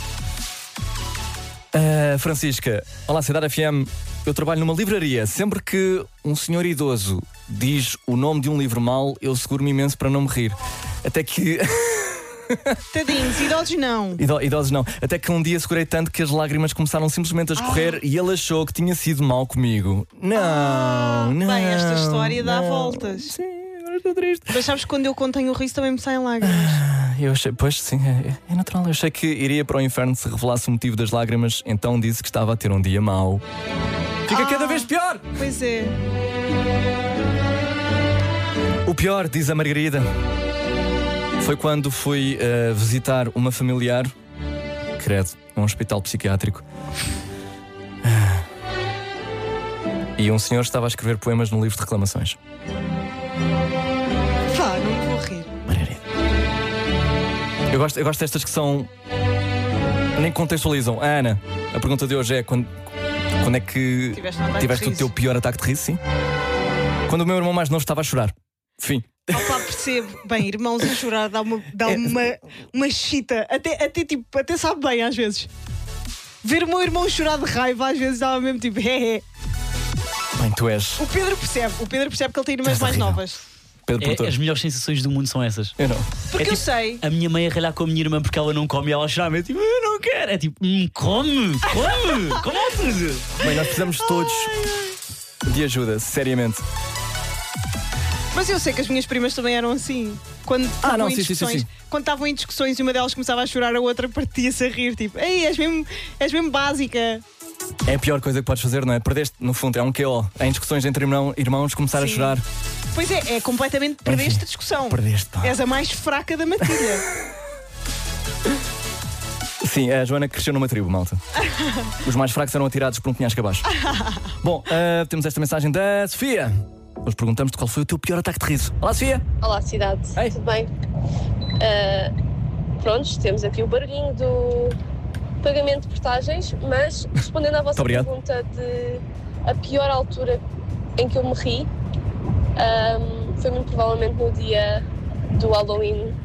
Uh, Francisca, olá, Cidade F M. Eu trabalho numa livraria. Sempre que um senhor idoso diz o nome de um livro mal, eu seguro-me imenso para não me rir. Até que. Tadinhos, idosos não. Ido- Idosos não. Até que um dia segurei tanto que as lágrimas começaram simplesmente a escorrer e ele achou que tinha sido mal comigo. Não, não. Bem, esta história dá não. voltas. Sim, agora estou triste. Mas sabes que quando eu contenho o riso também me saem lágrimas. Eu achei, pois sim, é, é natural. Eu achei que iria para o inferno se revelasse o motivo das lágrimas, então disse que estava a ter um dia mau. Fica Ah. cada vez pior! Pois é. O pior, diz a Margarida, foi quando fui uh, visitar uma familiar, credo, num hospital psiquiátrico. Ah. E um senhor estava a escrever poemas num livro de reclamações. Pá, não vou rir. Eu gosto, eu gosto destas que são. Nem contextualizam. A Ana, a pergunta de hoje é: quando, quando é que Tiveste um ataque de tiveste o riso. teu pior ataque de riso? Sim. Quando o meu irmão mais novo estava a chorar. Fim. Opa, percebo. Bem, irmãos a chorar dá uma, dá uma, uma chita. Até, até, tipo, até sabe bem às vezes. Ver o meu irmão chorar de raiva às vezes dá mesmo tipo, é, é. Bem, tu és. O Pedro percebe. O Pedro percebe que ele tem irmãs És mais horrível. novas. Pedro É, Porto. as melhores sensações do mundo são essas. Eu não. Porque É eu tipo, sei. A minha mãe a ralhar com a minha irmã porque ela não come e ela chama. Eu tipo, eu não quero. É tipo, hum, come, come, come. Bem, nós precisamos todos de ajuda, seriamente. Mas eu sei que as minhas primas também eram assim. Quando estavam não, em sim, sim, sim, discussões, sim. quando estavam em discussões e uma delas começava a chorar, a outra partia-se a rir, tipo, ei, és mesmo, és mesmo básica. É a pior coisa que podes fazer, não é? Perdeste, no fundo, é um Q O. Em discussões entre irmão, irmãos, começar a Sim. chorar. Pois é, é completamente perdeste a discussão. Perdeste, pá. És a mais fraca da matilha. Sim, a Joana cresceu numa tribo, malta. Os mais fracos eram atirados por um penhasco abaixo. Bom, ah, temos esta mensagem da Sofia. Hoje perguntamos-te qual foi o teu pior ataque de riso. Olá, Sofia. Olá, cidade. Ei. Tudo bem? Uh, prontos, temos aqui o barulhinho do pagamento de portagens, mas respondendo à vossa Muito obrigado. pergunta de a pior altura em que eu me ri, um, foi muito provavelmente no dia do Halloween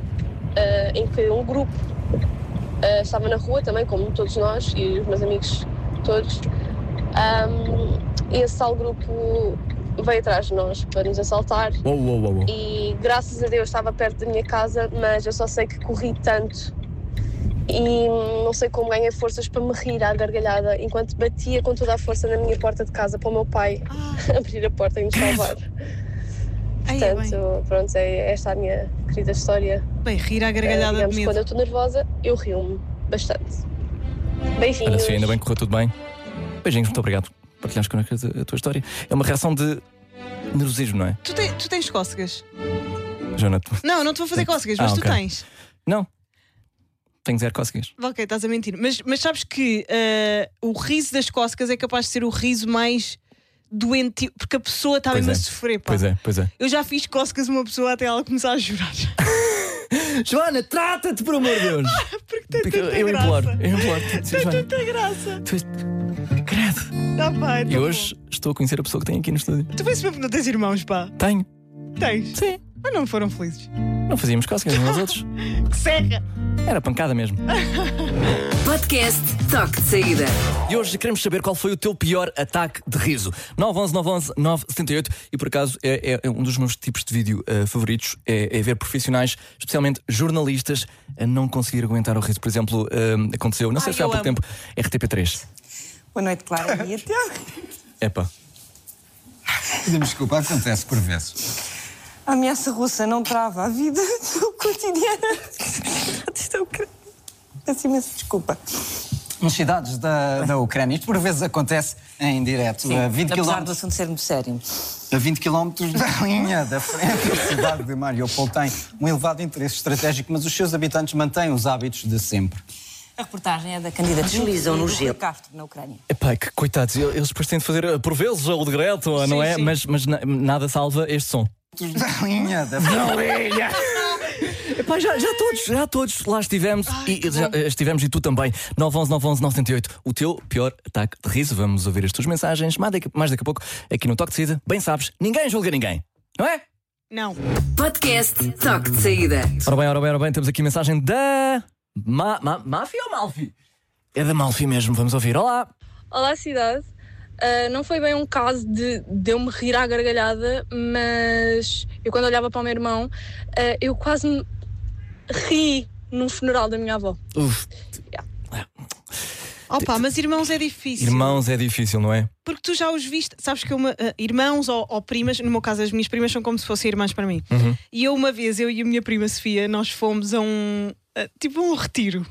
uh, em que um grupo uh, estava na rua também, como todos nós e os meus amigos todos. Um, esse tal grupo veio atrás de nós para nos assaltar. Uou, uou, uou, uou. E graças a Deus estava perto da minha casa, mas eu só sei que corri tanto e não sei como ganhei forças para me rir à gargalhada enquanto batia com toda a força na minha porta de casa para o meu pai ah. abrir a porta e nos salvar. Ai, Portanto, é pronto, é esta a minha querida história. Bem, rir à gargalhada uh, digamos, de medo. Quando eu estou nervosa, eu rio-me bastante. Beijinhos. Olha, Sofia, ainda bem que correu tudo bem. Beijinhos, muito obrigado por partilhares connosco a tua história. É uma reação de nervosismo, não é? Tu, te, tu tens cócegas? Jonathan. Não, não te vou fazer cócegas, ah, mas okay. tu tens. Não. Tenho zero cócegas. Ok, estás a mentir. Mas, mas sabes que uh, o riso das cócegas é capaz de ser o riso mais doentio, porque a pessoa está mesmo é. a sofrer. Pá. Pois é, pois é. Eu já fiz cócegas a uma pessoa até ela começar a chorar. Joana, trata-te, por amor de Deus. Porque tem porque tanta eu graça. imploro, eu imploro. Tem tanta graça. Tu és... Credo. Tá, pá, e hoje bom. Estou a conhecer a pessoa que tem aqui no estúdio. Tu vês mesmo que não tens irmãos, pá? Tenho. Tens? Sim. Mas não foram felizes. Não fazíamos cócegas uns aos outros. Que serra! Era pancada mesmo. Podcast Toque de Saída. E hoje queremos saber qual foi o teu pior ataque de riso. nove um um nove um um nove sete oito. E por acaso é, é um dos meus tipos de vídeo uh, favoritos. É, é ver profissionais, especialmente jornalistas, a não conseguir aguentar o riso. Por exemplo, uh, aconteceu, não sei Ai, se foi há pouco amo. tempo, R T P três. Boa noite, Clara. E até. Epá. Pedimos desculpa, acontece por vezes. A ameaça russa não trava a vida cotidiana. Peço imensa desculpa. Nas cidades da, da Ucrânia, isto por vezes acontece em direto. Sim, a vinte apesar quilómetros, do assunto ser muito sério. A vinte quilómetros da linha da frente, a cidade de Mariupol tem um elevado interesse estratégico, mas os seus habitantes mantêm os hábitos de sempre. A reportagem é da candidata Deslizam no gelo. Castro, na Ucrânia. Epá, que coitados, eles depois têm de fazer por vezes ou de direto, Sim, não é? sim. Mas, mas na- nada salva este som. Da linha da Da linha! Epá, já, já todos, já todos lá estivemos. Ai, e que já, bom. estivemos e tu também. nove um um nove um um nove sete oito. O teu pior ataque de riso. Vamos ouvir as tuas mensagens mais daqui, mais daqui a pouco aqui no Toque de Saída. Bem sabes, ninguém julga ninguém, não é? Não. Podcast Toque de Saída. Ora bem, ora bem, ora bem, temos aqui a mensagem da Ma, Ma, Mafi ou Malfi? É da Malfi mesmo, vamos ouvir. Olá! Olá, cidade. Uh, não foi bem um caso de, de eu me rir à gargalhada, mas eu quando olhava para o meu irmão, uh, eu quase me ri no funeral da minha avó. Uf. Opa, mas irmãos é difícil. Irmãos é difícil, não é? Porque tu já os viste, sabes que eu, uma, uh, irmãos ou, ou primas, no meu caso as minhas primas são como se fossem irmãs para mim. Uhum. E eu uma vez, eu e a minha prima Sofia, nós fomos a um, uh, tipo um retiro.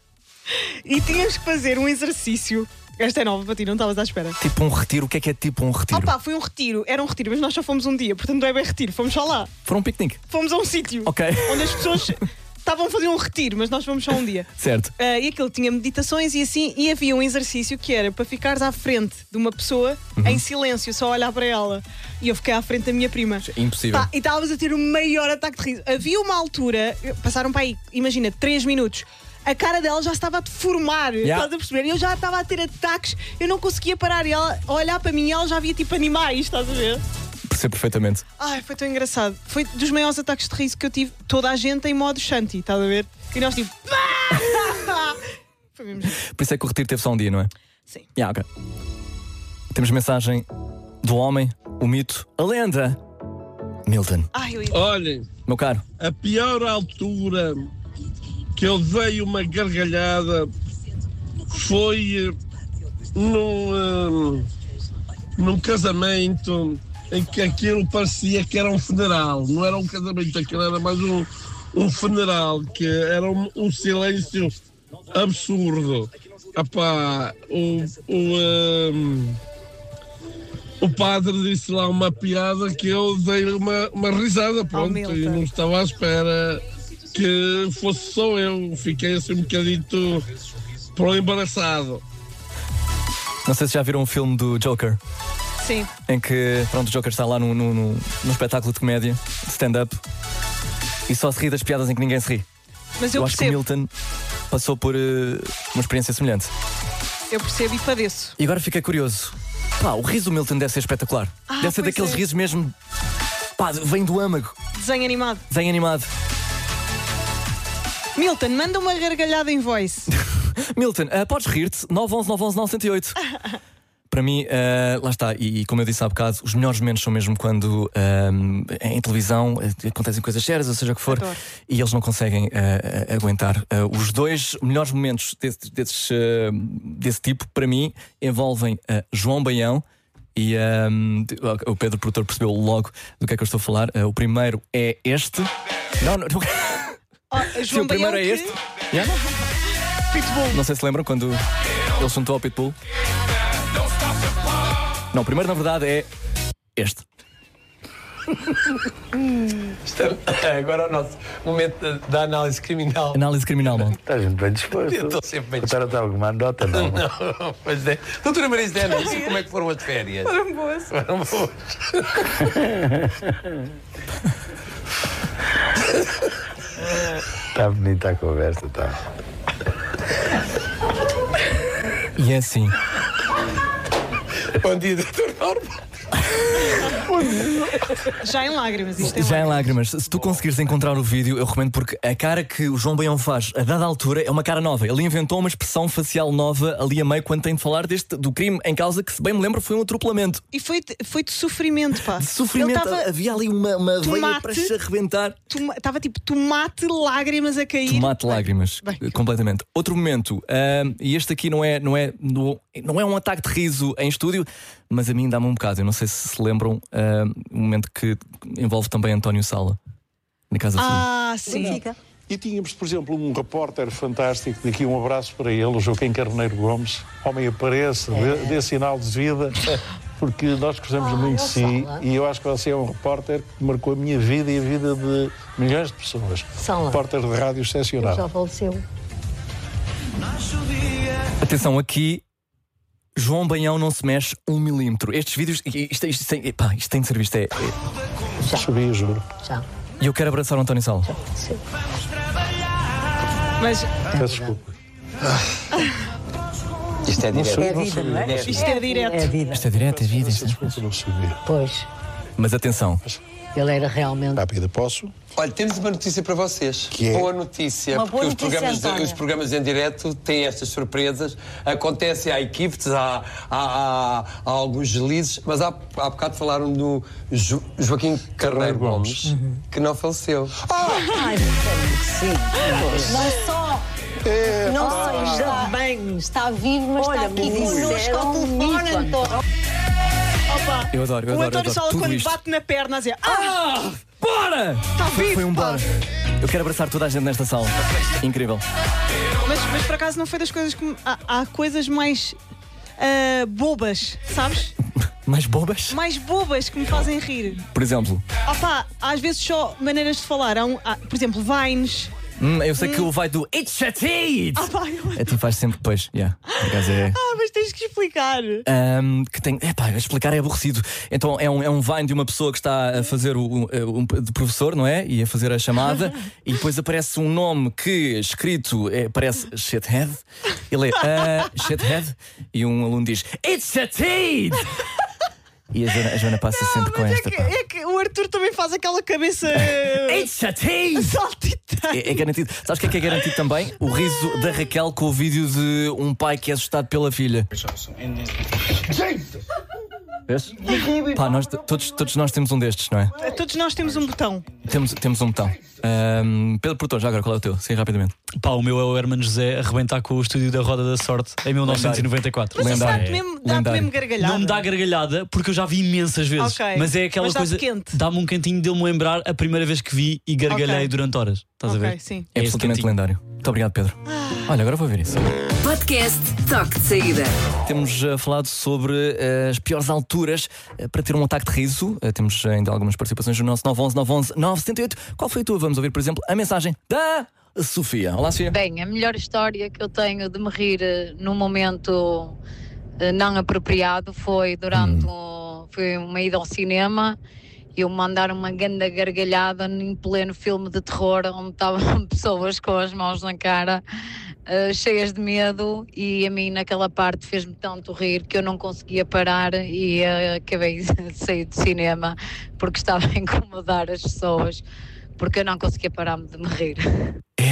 E tínhamos que fazer um exercício. Esta é nova para ti, não estavas à espera. Tipo um retiro, o que é que é tipo um retiro? Opa, foi um retiro, era um retiro, mas nós só fomos um dia, portanto não é bem retiro, fomos só lá. Foram um piquenique. Fomos a um sítio Ok. onde as pessoas estavam a fazer um retiro, mas nós fomos só um dia. Certo. Uh, e aquilo tinha meditações e assim, e havia um exercício que era para ficares à frente de uma pessoa Uhum. em silêncio, só olhar para ela. E eu fiquei à frente da minha prima. É impossível. Pá, e estávamos a ter o maior ataque de riso. Havia uma altura, passaram para aí, imagina, três minutos. A cara dela já estava a deformar, Yeah. estás a perceber? E eu já estava a ter ataques, eu não conseguia parar. E ela, a olhar para mim, ela já via tipo animais, estás a ver? Percebo perfeitamente. Ai, foi tão engraçado. Foi dos maiores ataques de riso que eu tive. Toda a gente em modo shanty, estás a ver? E nós tipo. Foi mesmo. Por isso é que o retiro teve só um dia, não é? Sim. Yeah, ok. Temos mensagem do homem, o mito, a lenda, Milton. Ai, eu ia... Olhem, Meu caro. a pior altura que eu dei uma gargalhada foi eh, num, eh, num casamento em que aquilo parecia que era um funeral. Não era um casamento, aquilo era mais um, um funeral, que era um, um silêncio absurdo. Epá, o, o, eh, o padre disse lá uma piada que eu dei uma, uma risada, pronto, e não estava à espera que fosse só eu. Fiquei assim um bocadito pro embaraçado. Não sei se já viram um filme do Joker, Sim. em que pronto, o Joker está lá num, num, num, num espetáculo de comédia, de stand-up, e só se ri das piadas em que ninguém se ri. Mas eu acho que o percebo. Milton passou por eh, uma experiência semelhante. Eu percebo e padeço. E agora fiquei curioso. Pá, o riso do Milton deve ser espetacular. Ah, deve ser pois daqueles é. risos mesmo. Pá, vem do âmago, Desenho animado. desenho animado. Milton, manda uma gargalhada em voice. Milton, uh, podes rir-te? nove um um nove um um nove zero oito. Para mim, uh, lá está, e, e como eu disse há bocado, os melhores momentos são mesmo quando um, em televisão uh, acontecem coisas sérias, ou seja o que for, Adoro. E eles não conseguem uh, aguentar. Uh, os dois melhores momentos desse, desses, uh, desse tipo, para mim, envolvem uh, João Baião. E um, o Pedro, produtor, percebeu logo do que é que eu estou a falar. Uh, o primeiro é este. Não, não. Oh, João Sim, o primeiro Baião é que... este. Yeah? Pitbull. Não sei se lembram quando ele juntou ao Pitbull. Não, o primeiro na verdade é este. Agora é o nosso momento da, da análise criminal. Análise criminal, não. Estás muito bem disposto. Eu estou sempre bem disposto. Estava a tomar nota, não? Não, pois é. Doutora Maria Zena, como é que foram as férias? Foram boas. Foram boas. Está bonita a conversa, está. E é assim. Bom dia, doutor Norma. Já em lágrimas, isto é Já em lágrimas. lágrimas. Se tu conseguires encontrar o vídeo, eu recomendo, porque a cara que o João Baião faz a dada altura é uma cara nova. Ele inventou uma expressão facial nova ali a meio quando tem de falar deste, do crime em causa, que se bem me lembro foi um atropelamento. E foi, foi de sofrimento, pá. De sofrimento. Tava... Havia ali uma, uma tomate, veia para se arrebentar. Estava tipo tomate, lágrimas a cair. Tomate, lágrimas. Bem, completamente. Outro momento, uh, e este aqui não é, não, é, não, não é um ataque de riso em estúdio, mas a mim dá-me um bocado. Eu não sei se se lembram, uh, um momento que envolve também António Sala, na Casa Fria. Ah, sim. E tínhamos, por exemplo, um repórter fantástico, daqui um abraço para ele, o Joaquim Carneiro Gomes. Homem, apareça, é. dê, dê sinal de vida, porque nós gostamos ah, muito de si fala. E eu acho que você é um repórter que marcou a minha vida e a vida de milhões de pessoas. Sala. Repórter de rádio excepcional. Já faleceu. Atenção, aqui João Baião não se mexe um milímetro. Estes vídeos, isto, isto, isto, isto, pá, isto tem de ser visto. É, é... Já. Sabia, juro. Já. E eu quero abraçar o António Sala. Sim. Mas. Peço desculpa. Isto é direto. É vida, não é? Isto é direto. É vida. Isto é direto, é vida. Peço desculpa, não sabia. Pois. Mas atenção. Ele era realmente. Rápida, posso? Olha, temos uma notícia para vocês. Que é? Boa notícia, Uma porque boa os, notícia, programas de, António. os programas em direto têm estas surpresas. Acontecem há equipes, há, há, há, há alguns deslizes, mas há, há bocado falaram do jo, Joaquim Carneiro Gomes, uhum. que não faleceu. Ah! Ai, que sim. Não só. É, não pá. só está bem, está vivo, mas Olha, está aqui connosco ao telefone, António. Opa. Eu adoro, eu o adoro, António eu adoro Sala, tudo quando isto. bate na perna, a dizer: Ah! Bora! Está Foi, vivo! foi um pá. bora. Eu quero abraçar toda a gente nesta sala. Incrível. Mas, mas por acaso não foi das coisas que. me- Há, há coisas mais ah, bobas, sabes? Mais bobas? Mais bobas que me fazem rir. Por exemplo, Opa, às vezes só maneiras de falar. Há um- há, por exemplo, Vines. hum, eu sei que o vai do It's a Teed! Ah, pá, eu- A ti faz sempre depois. Yeah. Por acaso é. ah, mas tens que explicar. Um, que tem. Epá, explicar é aborrecido. Então é um, é um Vine de uma pessoa que está a fazer o, o, um, de professor, não é? E a fazer a chamada, e depois aparece um nome que escrito é, parece shithead. Ele é uh, shithead, e um aluno diz It's a Teed! E a Joana, a Joana passa Não, sempre com mas é esta. que, pá. é que o Arthur também faz aquela cabeça. It's a Teed! saltitante. É, é garantido. Sabes o que é que é garantido também? O riso da Raquel com o vídeo de um pai que é assustado pela filha. Vês? Pá, nós, todos, todos nós temos um destes, não é? Todos nós temos um botão. Temos, temos um botão. Um, Pedro Produtor, já agora, qual é o teu? Sim, rapidamente. Pá, o meu é o Hermano José arrebentar com o estúdio da Roda da Sorte em mil novecentos e noventa e quatro. Mas isso Lendário. dá-te mesmo, dá-te Lendário. mesmo gargalhada. Não me dá gargalhada porque eu já vi imensas vezes. Ok. Mas é aquela Mas dá-te coisa. quente. Dá-me um cantinho de eu me lembrar a primeira vez que vi e gargalhei Ok. durante horas. Estás Ok, a ver? sim. É esse absolutamente cantinho. lendário. Muito obrigado, Pedro. Olha, agora vou ver isso. Podcast Toque de Saída. Temos uh, falado sobre uh, as piores alturas uh, para ter um ataque de riso. Uh, temos uh, ainda algumas participações no nosso nove um um nove um um nove sete oito. Qual foi a tua? Vamos ouvir, por exemplo, a mensagem da Sofia. Olá, Sofia. Bem, a melhor história que eu tenho de me rir eh, num momento eh, não apropriado foi durante um, foi uma ida ao cinema e eu mandar uma grande gargalhada em pleno filme de terror onde estavam pessoas com as mãos na cara eh, cheias de medo e a mim naquela parte fez-me tanto rir que eu não conseguia parar e eh, acabei de sair do cinema porque estava a incomodar as pessoas porque eu não conseguia parar-me de me rir. É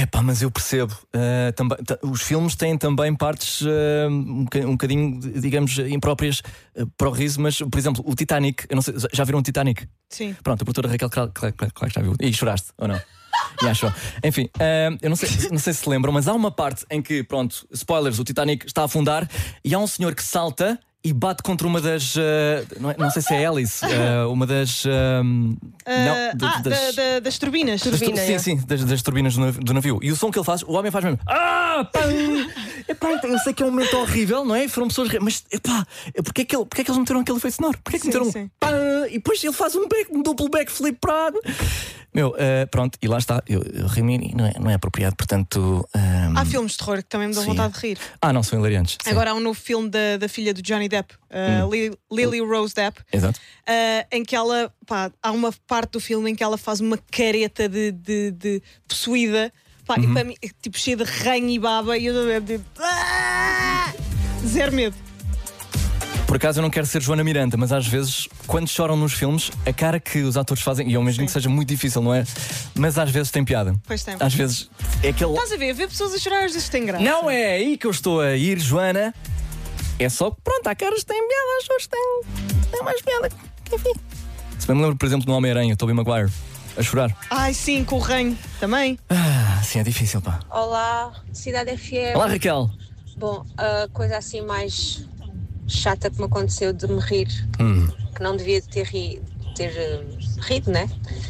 É pá, mas eu percebo. Uh, também, t- os filmes têm também partes uh, um, boca- um bocadinho, digamos, impróprias uh, para o riso, mas, por exemplo, o Titanic. Eu não sei, já viram o Titanic? Sim. Pronto, a produtora Raquel, claro, claro, claro que já viu. E choraste, ou não? E achou. Enfim, uh, eu não sei, não sei se se lembram, mas há uma parte em que, pronto, spoilers, o Titanic está a afundar e há um senhor que salta e bate contra uma das. Uh, não, é- não sei se é hélice, uh, uma das. uh, não, Ah, de- ah, das- da- da- das turbinas. das tur- sim, sim, das, das turbinas do nav- do navio. E o som que ele faz, o homem faz mesmo. Ah! Pá! Epá, eu sei que é um momento horrível, não é? Foram pessoas. re- Mas, epá, porquê é que, ele, porquê é que eles meteram aquele efeito sonoro? Porquê é que Sim, meteram sim. um. Pá! E depois ele faz um, back, um duplo backflip para. Meu, uh, pronto, e lá está. Eu, eu ri-me e não é, não é apropriado, portanto. um, Há filmes de terror que também me dão sim. vontade de rir. Ah, não, são hilariantes. sim. Agora há um novo filme da, da filha do Johnny Depp, uh, Hum. Li- Lily Rose Depp, Exato. uh, em que ela, pá, há uma parte do filme em que ela faz uma careta de, de, de possuída, pá, e Uhum. para mim, é tipo cheia de ranho e baba, e eu estou a ver, tipo, "Ah!" zero medo. Por acaso eu não quero ser Joana Miranda, mas às vezes, quando choram nos filmes, a cara que os atores fazem, e eu imagino que seja muito difícil, não é? Mas às vezes tem piada. Pois tem. Às vezes é aquele. Estás a ver, ver pessoas a chorar às vezes tem graça. Não é aí que eu estou a ir, Joana. É só que, pronto, há caras que têm piada, as pessoas têm, têm mais piada. Enfim. Se bem me lembro, por exemplo, no Homem-Aranha, Tobey Maguire, a chorar. Ai sim, com o ranho também. Ah, sim, é difícil, pá. Olá, Cidade F M. Olá, Raquel. Bom, a coisa assim mais chata que me aconteceu de me rir, Hum. que não devia ter, ri, ter eh, rido, né?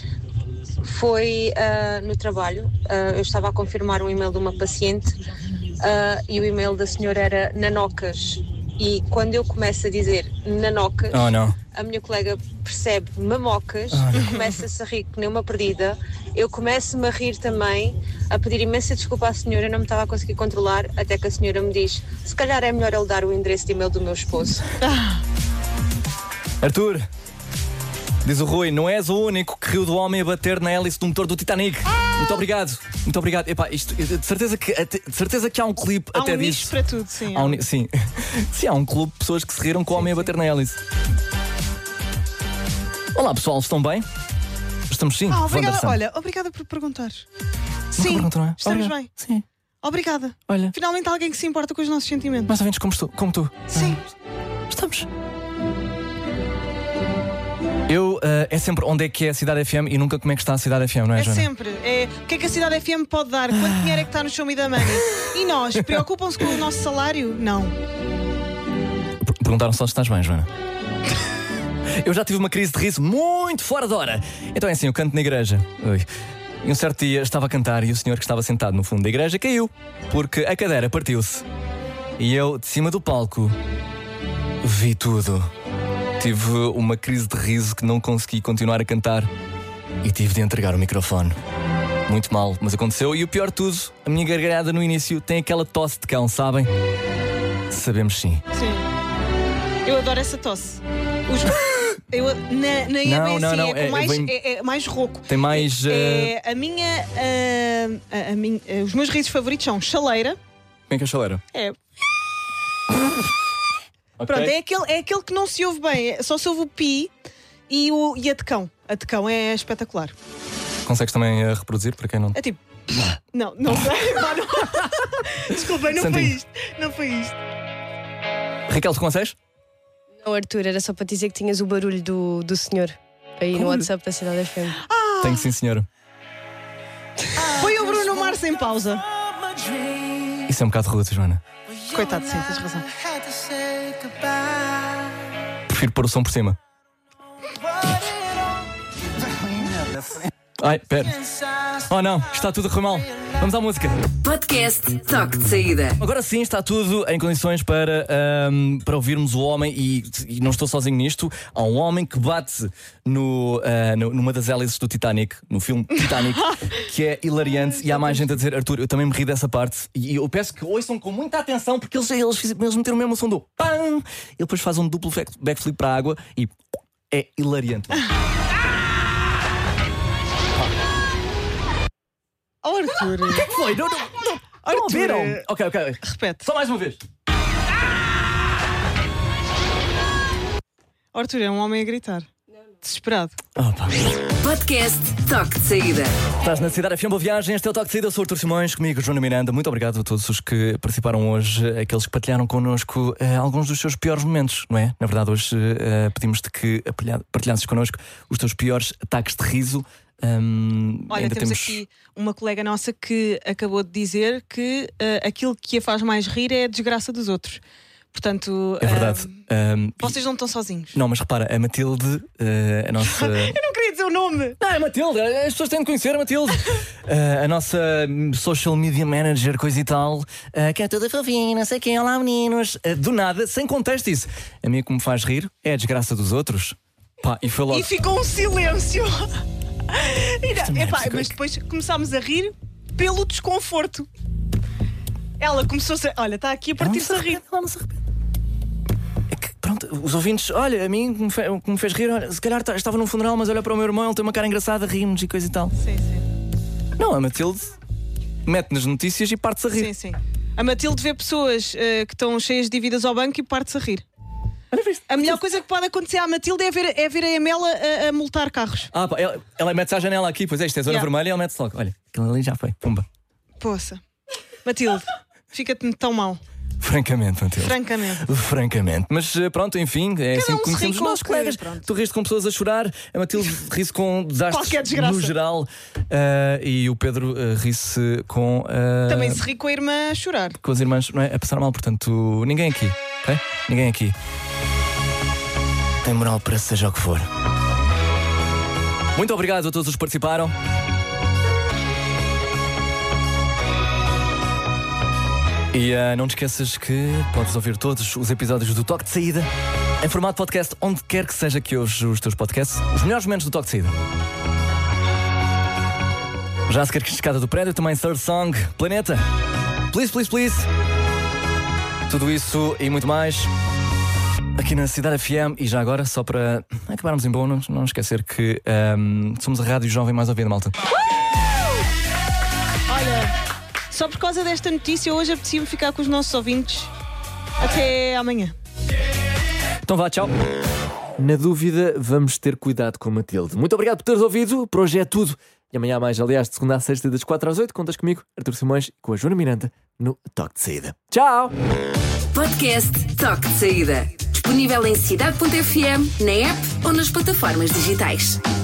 Foi ah, no trabalho. Ah, eu estava a confirmar um e-mail de uma paciente ah, e o e-mail da senhora era nanocas. E quando eu começo a dizer nanocas, Oh, não. a minha colega percebe mamocas Oh, e começa-se a rir que nem uma perdida. Eu começo-me a rir também, a pedir imensa desculpa à senhora, eu não me estava a conseguir controlar, até que a senhora me diz: se calhar é melhor ele dar o endereço de e-mail do meu esposo. Arthur, diz o Rui, não és o único que riu do homem a bater na hélice do motor do Titanic. Muito obrigado, muito obrigado. Epá, isto, de certeza que, de certeza que há um clipe Há até um nicho disso. para tudo, sim. Há um ni- sim. Sim, há um clube de pessoas que se riram com o homem a bater na hélice. Olá pessoal, estão bem? Estamos sim. Ah, obrigada, Wanderson. olha, obrigada por perguntar. Sim, perguntou, não é? estamos Obrigado. bem. Sim. Obrigada. Olha. Finalmente alguém que se importa com os nossos sentimentos. Mais ou menos como tu. Como tu. Sim. Estamos. Eu, eh, é sempre onde é que é a Cidade F M e nunca como é que está a Cidade F M, não é, É Joana? sempre. É, o que é que a Cidade F M pode dar? Quanto dinheiro é que está no Show Me the Money? E nós, preocupam-se com o nosso salário? Não. Per- Perguntaram só se estás bem, Joana. Eu já tive uma crise de riso muito fora da hora. Então é assim, eu canto na igreja. Ui. E um certo dia estava a cantar e o senhor que estava sentado no fundo da igreja caiu, porque a cadeira partiu-se. E eu, de cima do palco, vi tudo. Tive uma crise de riso que não consegui continuar a cantar e tive de entregar o microfone. Muito mal, mas aconteceu. E o pior de tudo, a minha gargalhada no início tem aquela tosse de cão, sabem? Sabemos sim. Sim. Eu adoro essa tosse. Os... Eu, na na I Não, B C não, não, é, com é- mais, vem- é, é mais rouco. Tem mais. eh, É, a minha. ah, a, a minha eh, os meus risos favoritos são chaleira. Como é que é a chaleira? É. Ok. Pronto, é aquele, é aquele que não se ouve bem. é- Só se ouve o pi e, o, e a de cão. A de cão é espetacular. Consegues também eh, reproduzir para quem não. É tipo. Não, não sei. pá, não. Desculpem, não foi Santinho. isto. Não foi isto. Raquel, tu consegues? Não, Arthur, era só para te dizer que tinhas o barulho do, do senhor aí no Como? WhatsApp da Cidade F M. Tenho sim, senhora. Foi o Bruno Mars em pausa. Isso é um bocado rude, Joana. Coitado, sim, tens razão. Prefiro pôr o som por cima. Ai, pera. Oh não, está tudo a correr mal. Vamos à música. Podcast Toque de Saída. Agora sim está tudo em condições para, ahm, para ouvirmos o homem, e, e não estou sozinho nisto. Há um homem que bate no, ah, no- numa das hélices do Titanic, no filme Titanic, que é hilariante. E há mais gente a dizer: Arthur, eu também me ri dessa parte. E eu peço que ouçam com muita atenção, porque eles, eles, fiz- eles meteram mesmo o som do pam. Ele depois faz um duplo back- backflip para a água e é hilariante. Oh, Arthur. O que é que foi? Não, não, não. Não ouviram? Ok, ok. Repete. Só mais uma vez. Oh, Arthur é um homem a gritar. desesperado. Oh, pá. Podcast Toque de Saída. Estás na Cidade F M, boa viagem. Este é o Toque de Saída. Eu sou o Artur Simões, comigo Joana Miranda. Muito obrigado a todos os que participaram hoje, aqueles que partilharam connosco eh, alguns dos seus piores momentos, não é? Na verdade, hoje eh, pedimos-te que partilhasses connosco os teus piores ataques de riso. Um, Olha, temos, temos aqui uma colega nossa que acabou de dizer que uh, aquilo que a faz mais rir é a desgraça dos outros. Portanto, é verdade. Uh, um, vocês não estão sozinhos. Não, mas repara, a Matilde, uh, a nossa. Eu não queria dizer o nome. Não, é Matilde, as pessoas têm de conhecer a Matilde. uh, a nossa social media manager, coisa e tal, uh, que é toda fofinha, não sei quem, olá meninos. Uh, do nada, sem contexto, isso. A mim, como me faz rir, é a desgraça dos outros. Pá, e foi logo. E ficou um silêncio. E não, epá, mas depois começámos a rir pelo desconforto. Ela começou-se a... Olha, está aqui a partir-se a rir. Ela não se arrepende. É que, pronto, os ouvintes, olha, a mim que me, fe, que me fez rir, olha, se calhar tá, estava num funeral, mas olha para o meu irmão, ele tem uma cara engraçada, rimos e coisa e tal. Sim, sim. Não, a Matilde mete nas notícias e parte-se a rir. Sim, sim. A Matilde vê pessoas uh, que estão cheias de dívidas ao banco e parte-se a rir. A melhor coisa que pode acontecer à Matilde é ver, é ver a Emela a, a multar carros. Ah, pá, ela, ela mete-se à janela aqui, pois é, isto é zona Yeah. vermelha e ela mete-se logo. Olha, aquilo ali já foi, pumba. Poça. Matilde, fica-te tão mal. Francamente, Matilde. Francamente. Francamente. Mas pronto, enfim, é Cada assim um que se conhecemos ri os com nossos o que- colegas. pronto. Tu riste com pessoas a chorar, a Matilde ri-se com desastres Qualquer desgraça. no geral, uh, e o Pedro uh, ri-se com. Uh, Também se ri com a irmã a chorar. com as irmãs, não é? A passar mal, portanto, ninguém aqui, ok? Ninguém aqui tem moral para seja o que for. Muito obrigado a todos os que participaram. E uh, não te esqueças que podes ouvir todos os episódios do Toque de Saída em formato podcast, onde quer que seja que ouves os teus podcasts, os melhores momentos do Toque de Saída. Já a seguir que escada do prédio, também Third Song, Planeta, Please, Please, Please. Tudo isso e muito mais aqui na Cidade F M. E já agora, só para acabarmos em bom, não, não esquecer que um, somos a rádio jovem mais ouvida, malta. Olha, só por causa desta notícia, hoje apetecia-me ficar com os nossos ouvintes. Até amanhã. Então vá, tchau. Na dúvida, vamos ter cuidado com a Matilde. Muito obrigado por teres ouvido. Por hoje é tudo. E amanhã mais, aliás, de segunda a sexta, das quatro às oito, contas comigo, Artur Simões, e com a Joana Miranda, no Toque de Saída. Tchau! Podcast Toque de Saída. Disponível em cidade ponto f m, na app ou nas plataformas digitais.